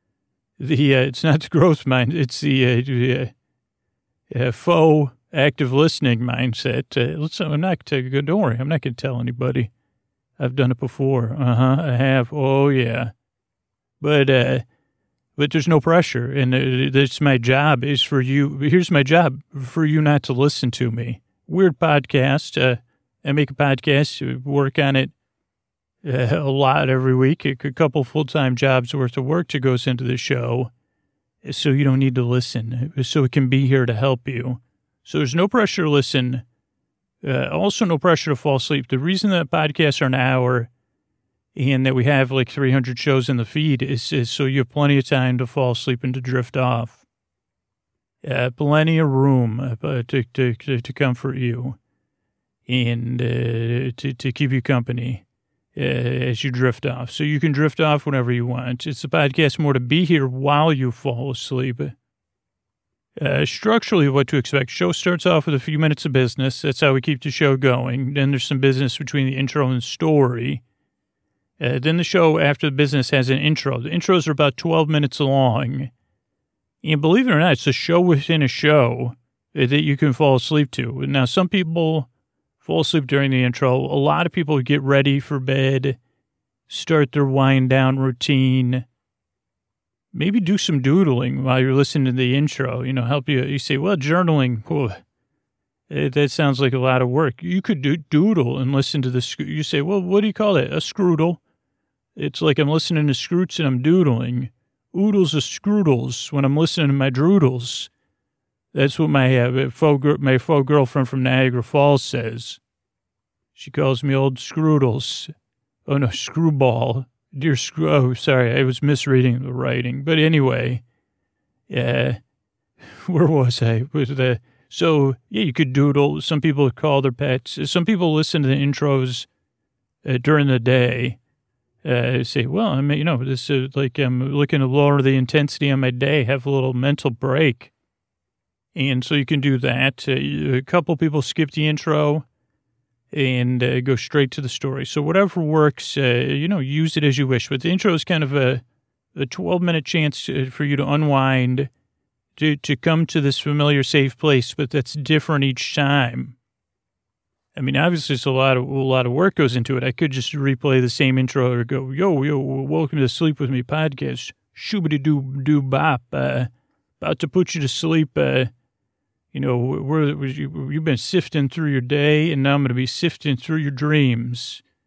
The uh, it's not the growth mind, it's the uh, uh, faux active listening mindset. Uh, let's, I'm not, uh, don't worry, I'm not going to tell anybody. I've done it before. Uh-huh, I have. Oh, yeah. But uh, but there's no pressure, and uh, that's my job is for you. Here's my job, for you not to listen to me. Weird podcast. Uh, I make a podcast, work on it uh, a lot every week. A couple full-time jobs worth of work to goes into the show, so you don't need to listen, so it can be here to help you. So there's no pressure to listen. Uh, also no pressure to fall asleep. The reason that podcasts are an hour and that we have like three hundred shows in the feed is, is so you have plenty of time to fall asleep and to drift off. Uh, plenty of room uh, to, to, to, to comfort you and uh, to, to keep you company uh, as you drift off. So you can drift off whenever you want. It's a podcast more to be here while you fall asleep. Uh, structurally, what to expect. Show starts off with a few minutes of business. That's how we keep the show going. Then there's some business between the intro and the story. Uh, then the show after the business has an intro. The intros are about twelve minutes long. And believe it or not, it's a show within a show that you can fall asleep to. Now, some people fall asleep during the intro. A lot of people get ready for bed, start their wind down routine. Maybe do some doodling while you're listening to the intro, you know, help you. You say, well, journaling, oh, that sounds like a lot of work. You could do doodle and listen to the, you say, well, what do you call it? A scroodle. It's like I'm listening to Scroots and I'm doodling. Oodles are scroodles when I'm listening to my droodles. That's what my uh, faux, my faux girlfriend from Niagara Falls says. She calls me old scroodles. Oh, no, screwball. Dear Screw, oh, sorry, I was misreading the writing. But anyway, uh, where was I? Was the, so, yeah, you could doodle. Some people call their pets. Some people listen to the intros uh, during the day. Uh, say, well, I mean, you know, this is like I'm looking to lower the intensity on my day, have a little mental break. And so you can do that. Uh, a couple people skip the intro and uh, go straight to the story. So whatever works, uh, you know, use it as you wish. But the intro is kind of a, a twelve-minute chance to, for you to unwind, to, to come to this familiar, safe place, but that's different each time. I mean, obviously, it's a lot of a lot of work goes into it. I could just replay the same intro or go, yo, yo, welcome to Sleep With Me podcast. Shoobity-doo-doo-bop. Uh, about to put you to sleep. Uh, you know, we're, you, you've been sifting through your day, and now I'm going to be sifting through your dreams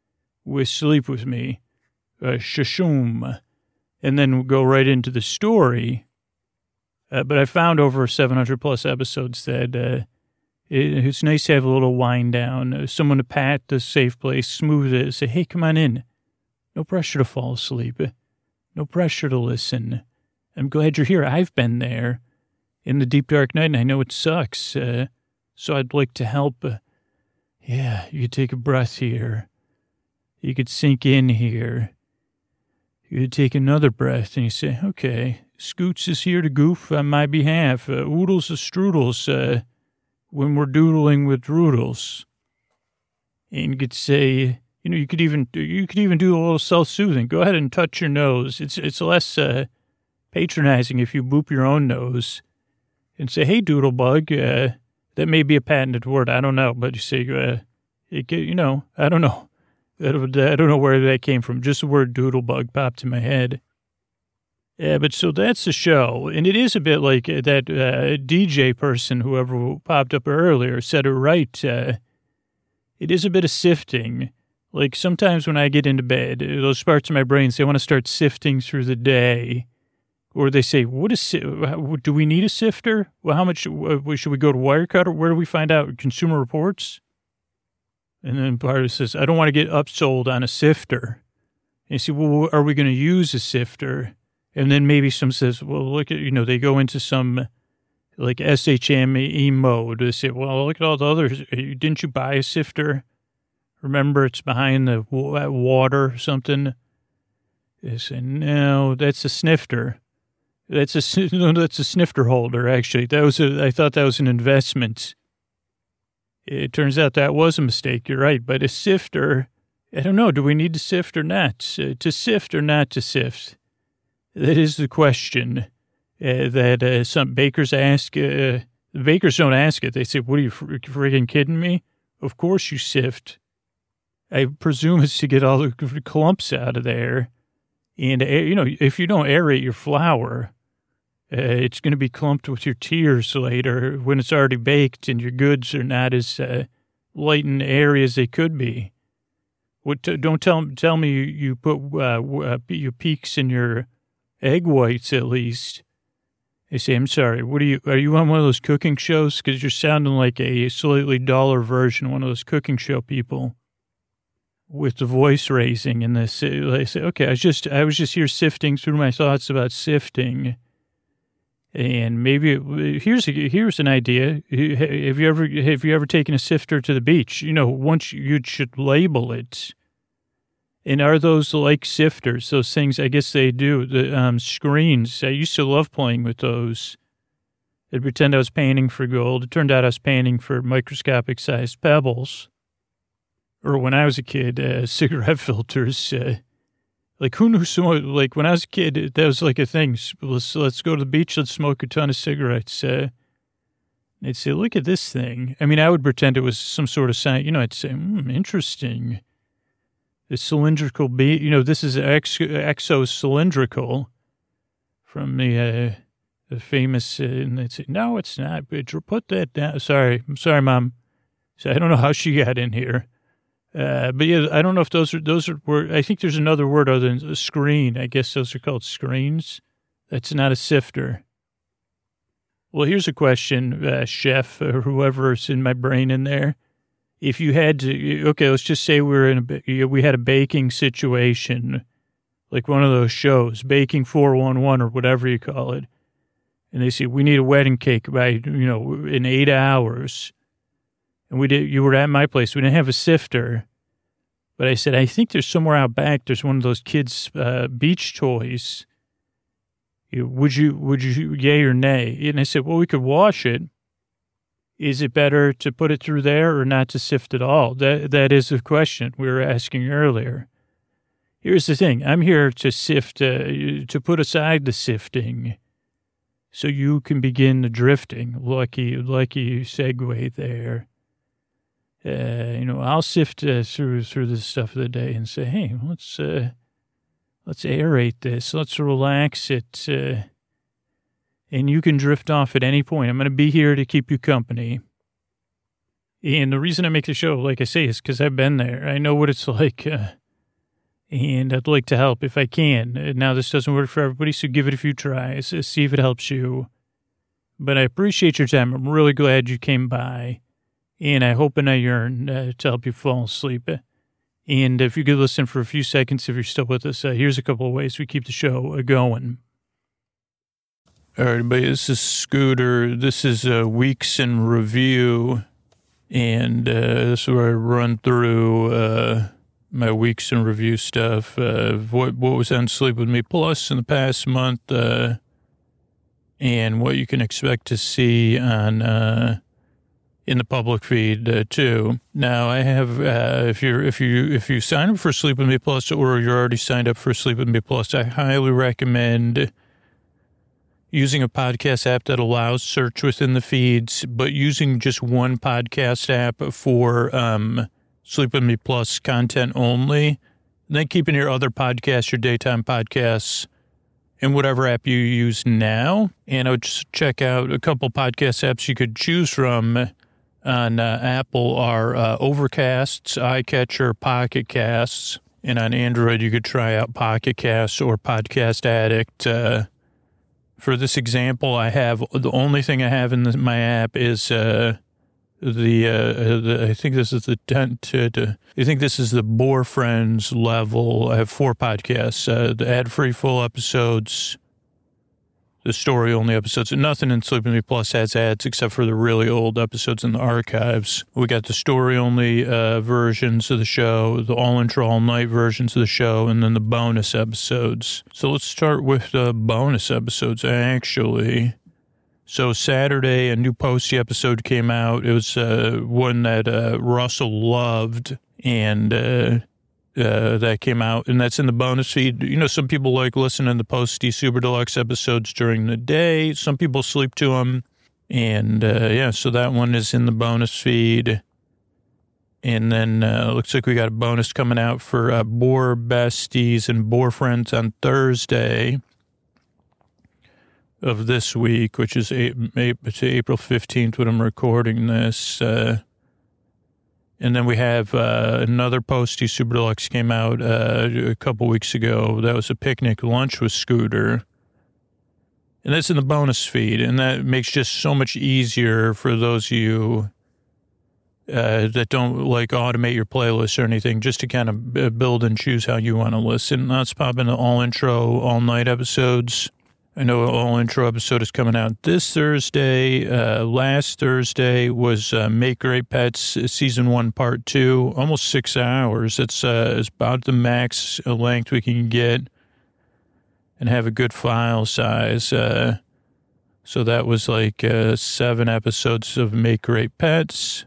with Sleep With Me, uh, Shashum, and then go right into the story. Uh, but I found over seven hundred plus episodes that uh, it, it's nice to have a little wind down, uh, someone to pat the safe place, smooth it, say, hey, come on in. No pressure to fall asleep. No pressure to listen. I'm glad you're here. I've been there in the deep, dark night, and I know it sucks. Uh, so I'd like to help. Uh, yeah, you could take a breath here. You could sink in here. You could take another breath, and you say, okay, Scoots is here to goof on my behalf. Uh, oodles of strudels uh, when we're doodling with droodles. And you could say, you know, you could even you could even do a little self-soothing. Go ahead and touch your nose. It's it's less uh, patronizing if you boop your own nose and say, hey, Doodlebug. Uh, that may be a patented word. I don't know. But you say, uh, it, you know, I don't know. I don't know where that came from. Just the word Doodlebug popped in my head. Yeah, but so that's the show. And it is a bit like that uh, D J person, whoever popped up earlier, said it right. Uh, it is a bit of sifting. Like sometimes when I get into bed, those parts of my brain say I want to start sifting through the day. Or they say, "What is? Do we need a sifter? Well, how much should we go to Wirecutter? Where do we find out? Consumer Reports?" And then part of it says, "I don't want to get upsold on a sifter." And you say, "Well, are we going to use a sifter?" And then maybe some says, "Well, look at you know they go into some like S H M E mode." They say, "Well, look at all the others. Didn't you buy a sifter? Remember, it's behind the water or something." They say, "No, that's a snifter." That's a no, that's a snifter holder. Actually, that was a. I thought that was an investment. It turns out that was a mistake. You're right, but a sifter. I don't know. Do we need to sift or not? Uh, to sift or not to sift? That is the question uh, that uh, some bakers ask. Uh, the bakers don't ask it. They say, "What are you fr- friggin' kidding me? Of course you sift." I presume it's to get all the clumps out of there, and uh, you know, if you don't aerate your flour. Uh, it's going to be clumped with your tears later when it's already baked and your goods are not as uh, light and airy as they could be. What? Don't tell tell me you, you put uh, uh, your peaks in your egg whites at least. They say, "I'm sorry. What are you? Are you on one of those cooking shows? Because you're sounding like a slightly duller version of one of those cooking show people with the voice raising." And this, they say, "Okay, I was just I was just here sifting through my thoughts about sifting." And maybe here's a, here's an idea. Have you ever have you ever taken a sifter to the beach? You know, once you should label it. And are those like sifters? Those things, I guess they do. The um, screens. I used to love playing with those. I'd pretend I was painting for gold. It turned out I was painting for microscopic sized pebbles. Or when I was a kid, uh, cigarette filters. Uh, Like, who knew so much? Like, when I was a kid, that was like a thing. Let's, let's go to the beach. Let's smoke a ton of cigarettes. Uh, they'd say, look at this thing. I mean, I would pretend it was some sort of sign. You know, I'd say, hmm, interesting. The cylindrical bead. You know, this is ex- exo-cylindrical from the, uh, the famous. Uh, and they'd say, no, it's not. But put that down. Sorry. I'm sorry, Mom. So I don't know how she got in here. Uh, but yeah, I don't know if those are, those are, word, I think there's another word other than a screen. I guess those are called screens. That's not a sifter. Well, here's a question, uh, chef, or whoever's in my brain in there. If you had to, okay, let's just say we're in a, we had a baking situation, like one of those shows, Baking four one one or whatever you call it. And they say, we need a wedding cake by, you know, in eight hours. And we did, you were at my place. We didn't have a sifter. But I said, I think there's somewhere out back, there's one of those kids' uh, beach toys. Would you, would you, yay or nay? And I said, well, we could wash it. Is it better to put it through there or not to sift at all? That That is the question we were asking earlier. Here's the thing. I'm here to sift, uh, to put aside the sifting so you can begin the drifting. Lucky, lucky segue there. Uh, you know, I'll sift uh, through through this stuff of the day and say, hey, let's uh, let's aerate this, let's relax it, uh, and you can drift off at any point. I'm going to be here to keep you company. And the reason I make the show, like I say, is because I've been there. I know what it's like. Uh, and I'd like to help if I can. Now, this doesn't work for everybody, so give it a few tries. See if it helps you. But I appreciate your time. I'm really glad you came by, and I hope and I yearn uh, to help you fall asleep. And if you could listen for a few seconds, if you're still with us, uh, here's a couple of ways we keep the show uh, going. All right, everybody, this is Scooter. This is uh, Weeks in Review, and uh, this is where I run through uh, my Weeks in Review stuff. Uh, what what was on Sleep With Me Plus in the past month, uh, and what you can expect to see on uh, in the public feed uh, too. Now, I have uh, if you're if you if you sign up for Sleep With Me Plus, or you're already signed up for Sleep With Me Plus, I highly recommend using a podcast app that allows search within the feeds, but using just one podcast app for um, Sleep With Me Plus content only, and then keeping your other podcasts, your daytime podcasts, in whatever app you use now. And I would just check out a couple podcast apps you could choose from on uh, Apple are uh, Overcasts, iCatcher, Pocket Casts, and on Android you could try out Pocket Casts or Podcast Addict. Uh, For this example, I have, the only thing I have in the, my app is uh, the, uh, the, I think this is the, ten, to, to, I think this is the Boar Friends level. I have four podcasts, uh, the ad-free full episodes, the story-only episodes, and nothing in Sleep With Me Plus has ads except for the really old episodes in the archives. We got the story-only uh, versions of the show, the all-intro, all-night versions of the show, and then the bonus episodes. So let's start with the bonus episodes, actually. So Saturday, a new Posty episode came out. It was uh, one that uh, Russell loved, and uh, uh, that came out, and that's in the bonus feed. You know, some people like listening to the Posty Super Deluxe episodes during the day. Some people sleep to them. And, uh, yeah, so that one is in the bonus feed. And then uh, looks like we got a bonus coming out for uh, Boar Besties and Boar Friends on Thursday of this week, which is April fifteenth when I'm recording this. Uh, and then we have uh, another Posty Super Deluxe came out uh, a couple weeks ago. That was a picnic lunch with Scooter. And that's in the bonus feed. And that makes just so much easier for those of you uh, that don't like automate your playlist or anything, just to kind of build and choose how you want to listen. Let's pop into all intro, all night episodes. I know an all intro episode is coming out this Thursday. Uh, last Thursday was uh, Make Great Pets Season one Part two, almost six hours. It's, uh, it's about the max length we can get and have a good file size. Uh, so that was like uh, seven episodes of Make Great Pets.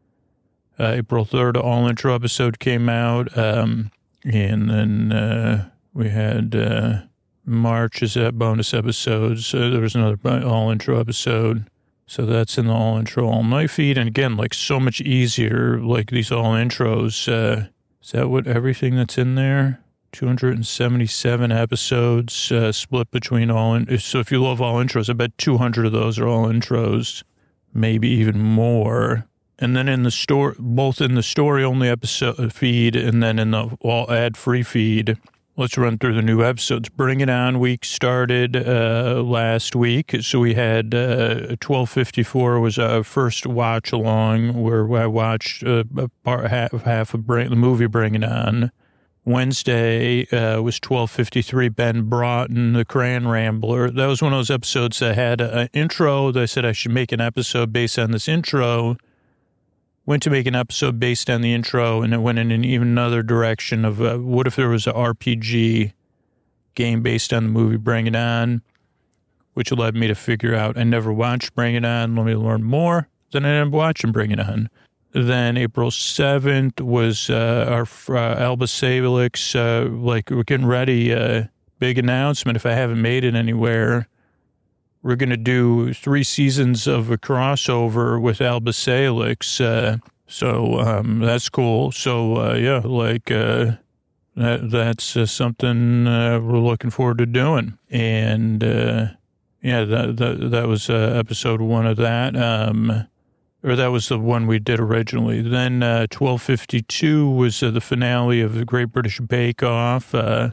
Uh, April third, all intro episode came out. Um, and then uh, we had... Uh, March is that bonus episodes. Uh, there was another all intro episode. So that's in the all intro, all night feed. And again, like so much easier, like these all intros. Uh, is that what everything that's in there? two hundred seventy-seven episodes uh, split between all. In- so if you love all intros, I bet two hundred of those are all intros, maybe even more. And then in the store, both in the story only episode feed and then in the all ad free feed. Let's run through the new episodes. Bring It On week started uh, last week. So we had uh, twelve fifty-four was our first watch along where I watched uh, a part, half, half of bring, the movie Bring It On. Wednesday uh, was twelve fifty-three, Ben Broughton, the Crayon Rambler. That was one of those episodes that had an intro. That I said I should make an episode based on this intro. Went to make an episode based on the intro, and it went in an even another direction of uh, what if there was an R P G game based on the movie Bring It On, which led me to figure out I never watched Bring It On. Let me learn more. Then I ended up watching Bring It On. Then April seventh was uh, our uh, Alba Salix, uh, like we're getting ready, uh, big announcement if I haven't made it anywhere. We're going to do three seasons of a crossover with Alba Salix. Uh, so um, that's cool. So, uh, yeah, like uh, that, that's uh, something uh, we're looking forward to doing. And, uh, yeah, that, that, that was uh, episode one of that. Um, or that was the one we did originally. Then uh, twelve fifty-two was uh, the finale of the Great British Bake Off, uh,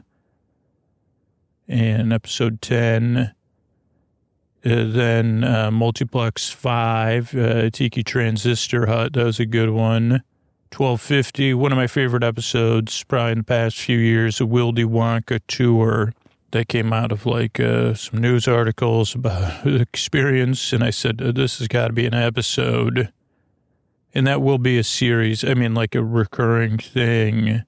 and episode ten. Uh, then uh, Multiplex five, uh, Tiki Transistor Hut, that was a good one. twelve fifty, one of my favorite episodes probably in the past few years, a Wildy Wonka tour that came out of like uh, some news articles about the experience. And I said, oh, this has got to be an episode. And that will be a series. I mean, like a recurring thing.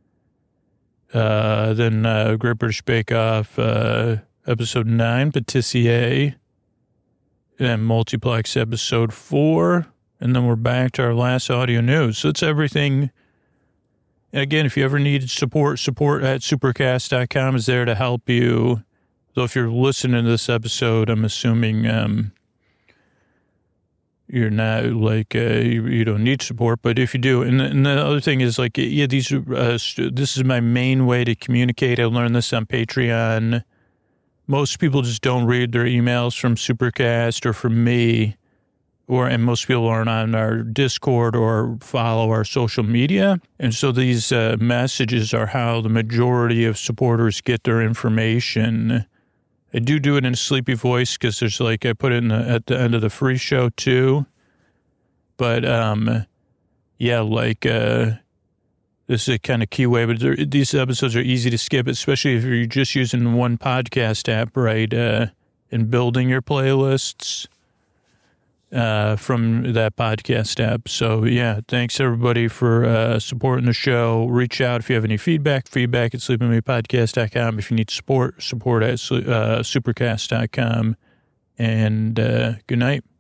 Uh, then uh, Great British Bake Off, uh, episode nine, Patissier. And Multiplex episode four. And then we're back to our last audio news. So it's everything. Again, if you ever need support, support at supercast dot com is there to help you. So if you're listening to this episode, I'm assuming um, you're not like, uh, you, you don't need support, but if you do, and, and the other thing is like, yeah, these are, uh, this is my main way to communicate. I learned this on Patreon. Most people just don't read their emails from Supercast or from me. Or, and most people aren't on our Discord or follow our social media. And so these uh, messages are how the majority of supporters get their information. I do do it in a sleepy voice because there's like, I put it in the, at the end of the free show too. But, um, yeah, like, uh, this is a kind of key way, but there, these episodes are easy to skip, especially if you're just using one podcast app, right? Uh, and building your playlists. Uh, from that podcast app. So, yeah, thanks, everybody, for uh, supporting the show. Reach out if you have any feedback, feedback at sleep with me podcast dot com. If you need support, support at uh, supercast dot com. And uh, good night.